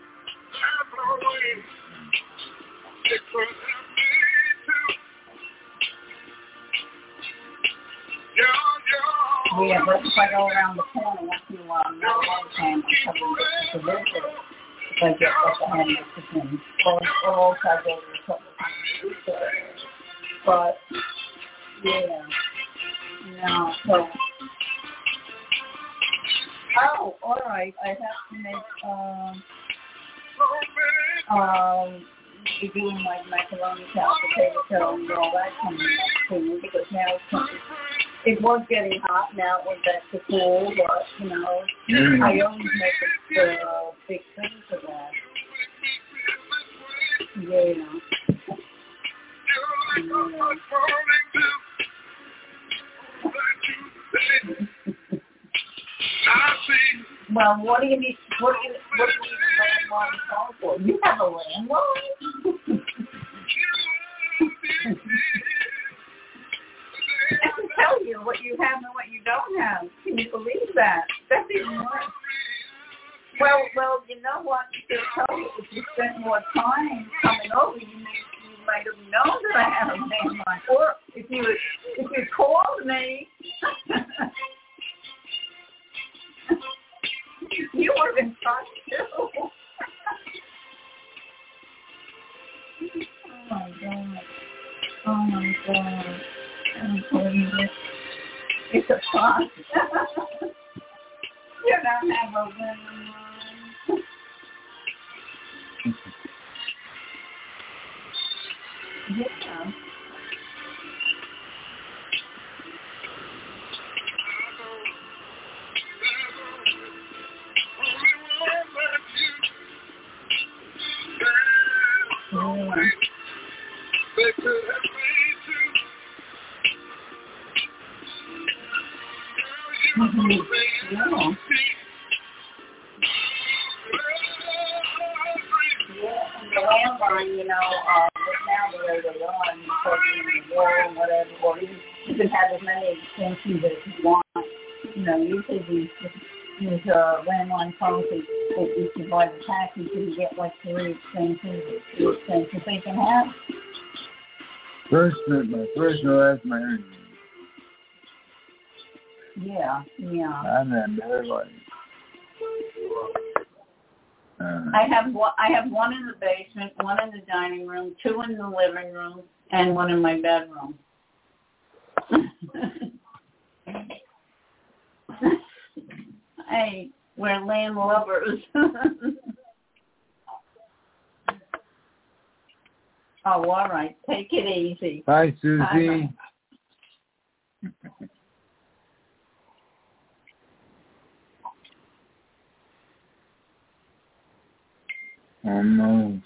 Yeah, but if I go around the corner once in a while, I'm not all the time, I'm covering the visit. If I get like a hand discipline, or, or else I go to a couple of times. But, yeah. No, so. Oh, all right. I have to make, um, um, be doing like macaroni salad, potato salad, and all that kind of stuff too, because now it's coming. It was getting hot, now it went back to cool, but, you know, mm-hmm. I always make a uh, big thing for that. Yeah. yeah. Well, what do you need, what do you, what do you need a landline phone for? You have a landline? I can tell you what you have and what you don't have. Can you believe that? That's even worse. Well, well, you know what? To tell you, if you spent more time coming over, you may you might have known that I have a landline. Or if you if you called me, you would have been fun too. Oh my God! Oh my God! I'm telling you this. It's a fun. You don't have a landline. Yeah. Mm-hmm. Yeah. fine, you know, uh, but now the way they are, and you put them in the wall and whatever, or you, you can have as many extensions as you want. You know, usually these, these uh, landline phones, they, they, if you buy the package, you can get like three extensions or two extensions they can have. First, my first and last, my earnings. Yeah, yeah. I'm that better one. Uh, I have one. I have one in the basement, one in the dining room, two in the living room, and one in my bedroom. Hey, we're land lovers. Oh, all right. Take it easy. Bye, Susie. Bye. Almost.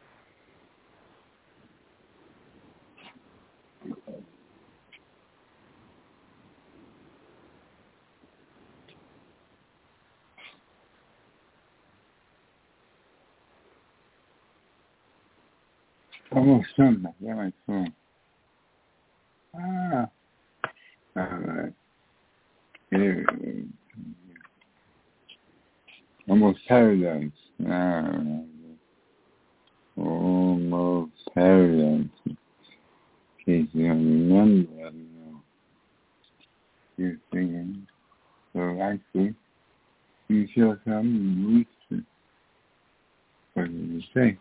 Almost done. I got my phone. Ah. All right. Here. Almost paradise. Ah. Almost paradise. In case you don't remember, I don't know. You're singing. So actually, you shall come and reach. What did you say?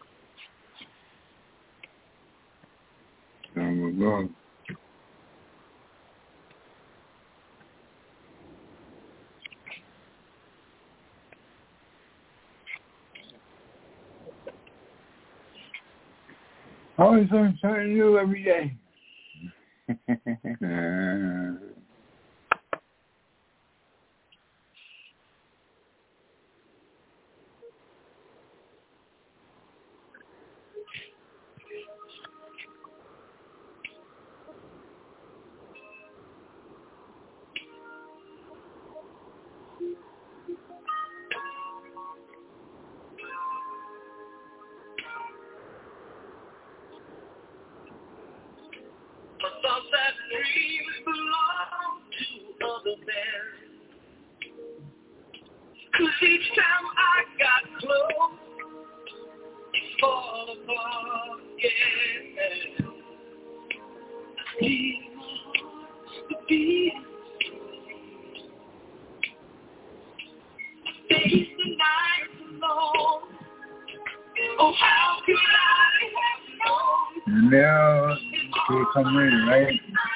So we'll go. Always something new every day. uh, thought that dreams belong to other men. 'Cause each time I got close, it fall apart again. I feel my heart to beat. I face the night alone. Oh, how could I have known? now, you come in, right?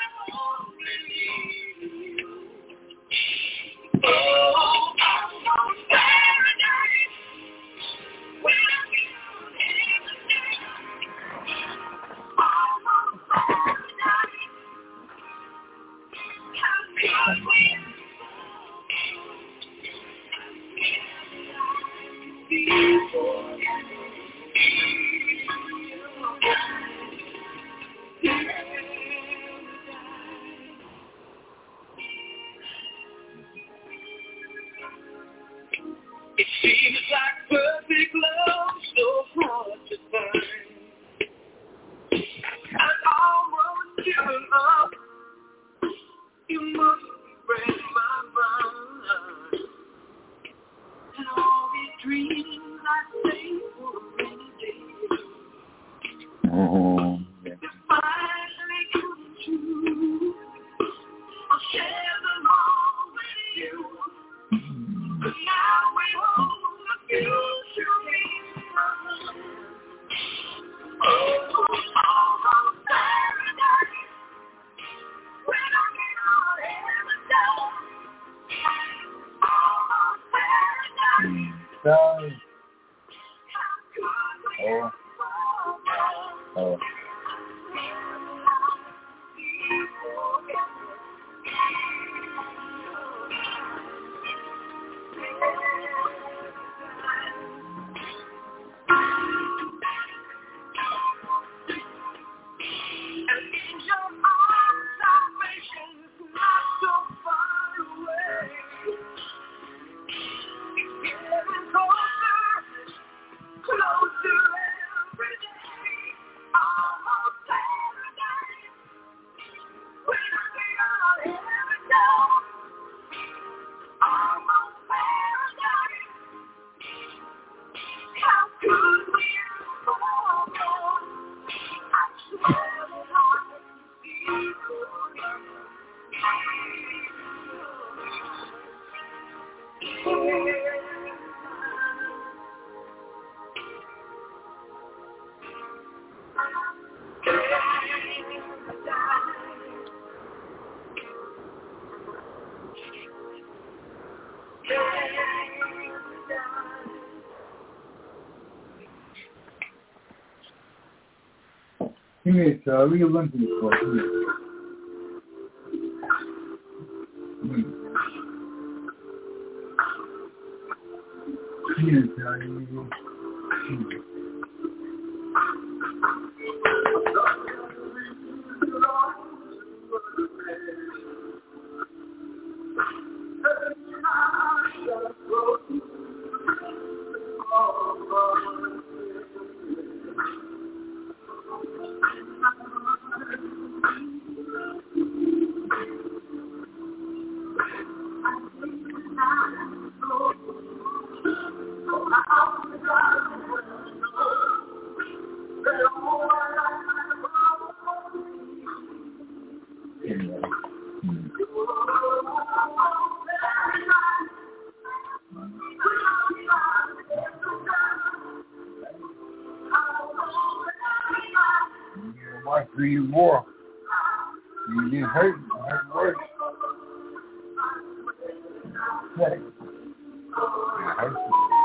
It seems like perfect love, so hard to find. I've almost given up. You must break my mind. And all these dreams I think for many days. Oh, yeah. They finally come true. I'll share them all with you. But now we hold the future in our hands. Oh, almost paradise. When I get all heaven down. Almost paradise. Sorry. How could we Oh. Oh. Give me a uh, we can run through this for Give me a Watch who you walk. You get hurt, hurt worse. Yeah. It hurts.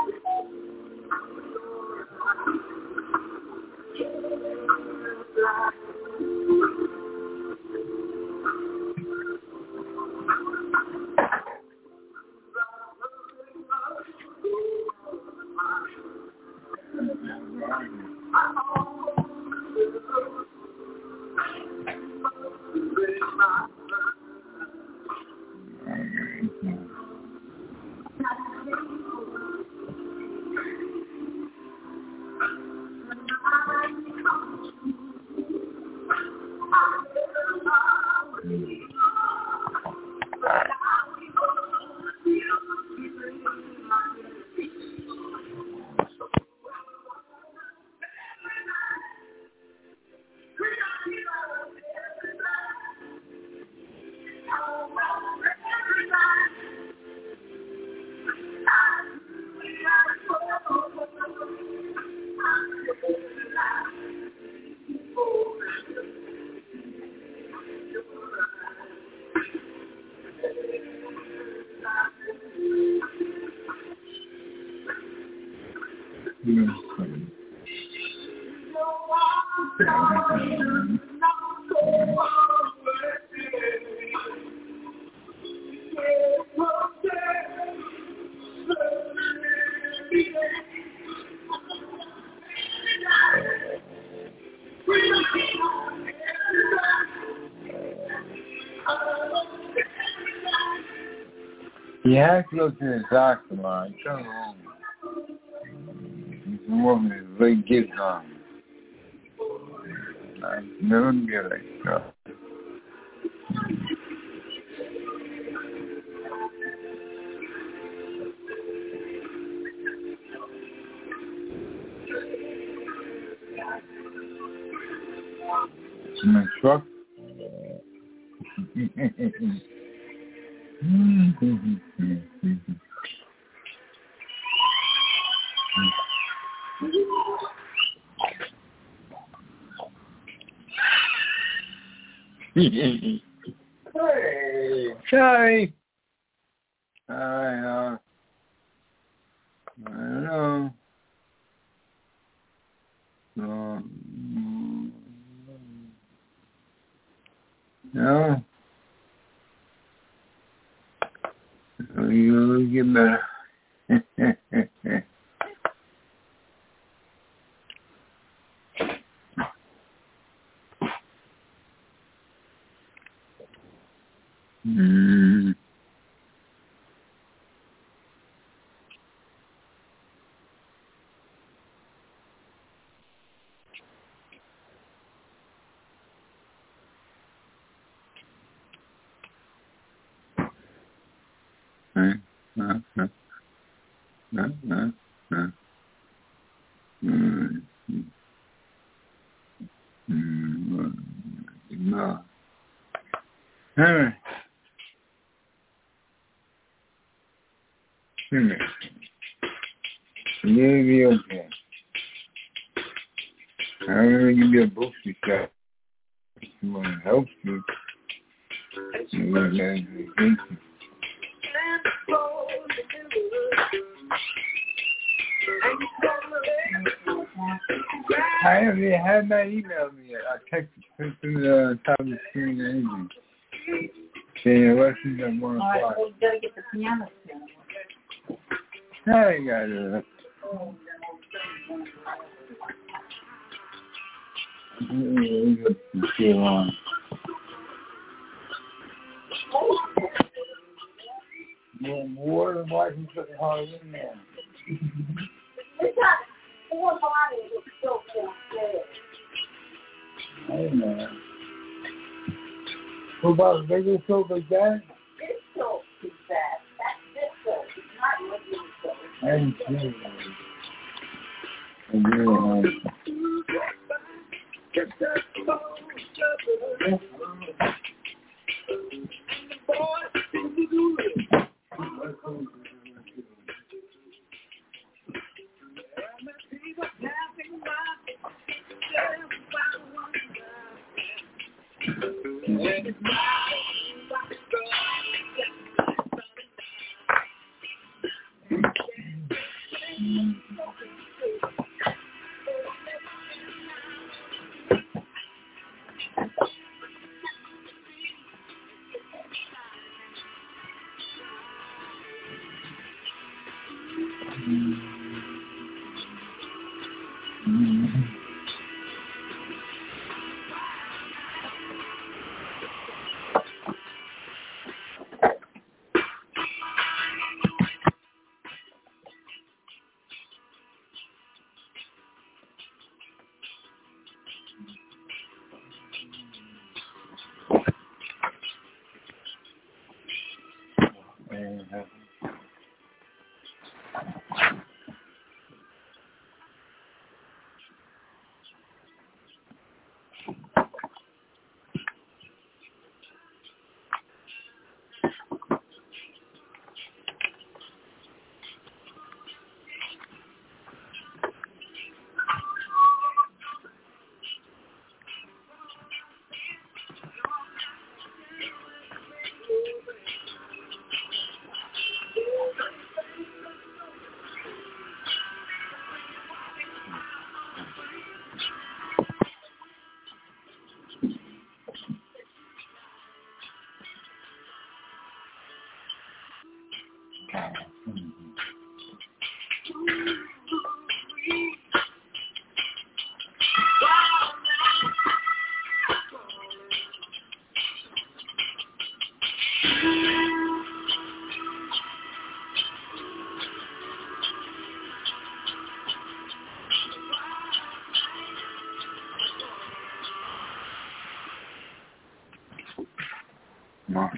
You have to go to the doctor, man. Come on. This woman is very good on. I never get it. No. In my truck. Hey, sorry. I uh, I don't know. Um, no. You'll get better. Mm. Uh, uh, uh, uh, uh, uh. Mm. Mm. No. Huh? Hmm. You'll be okay. I'm gonna give you a boosty shot. Someone helps you. You look at it. I haven't had not emailed me yet. I texted him to the top of the screen and anything. Saying lessons at one o'clock. Alright, well, you gotta get the piano tuned. I got it. It's too long. More than likely putting hard in there. It's got four bodies that still can't fit. I know. What about regular soap like that? This soap is that. That's this soap. It's not regular soap. I didn't see it. I really like Mark.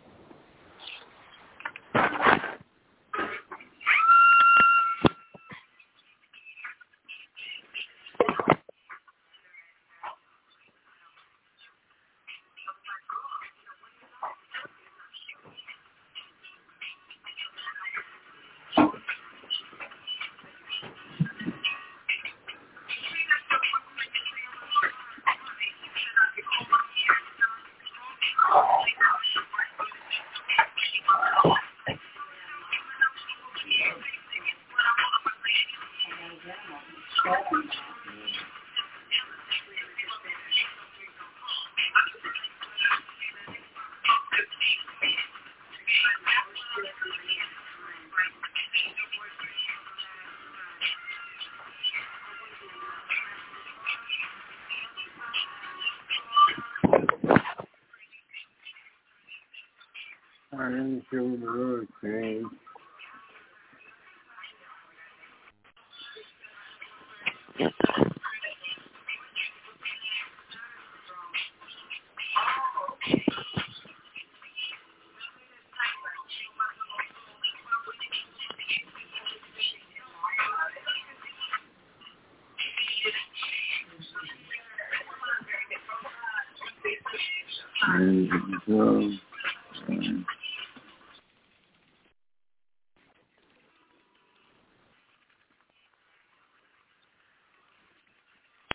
I didn't feel the road change. And so, uh,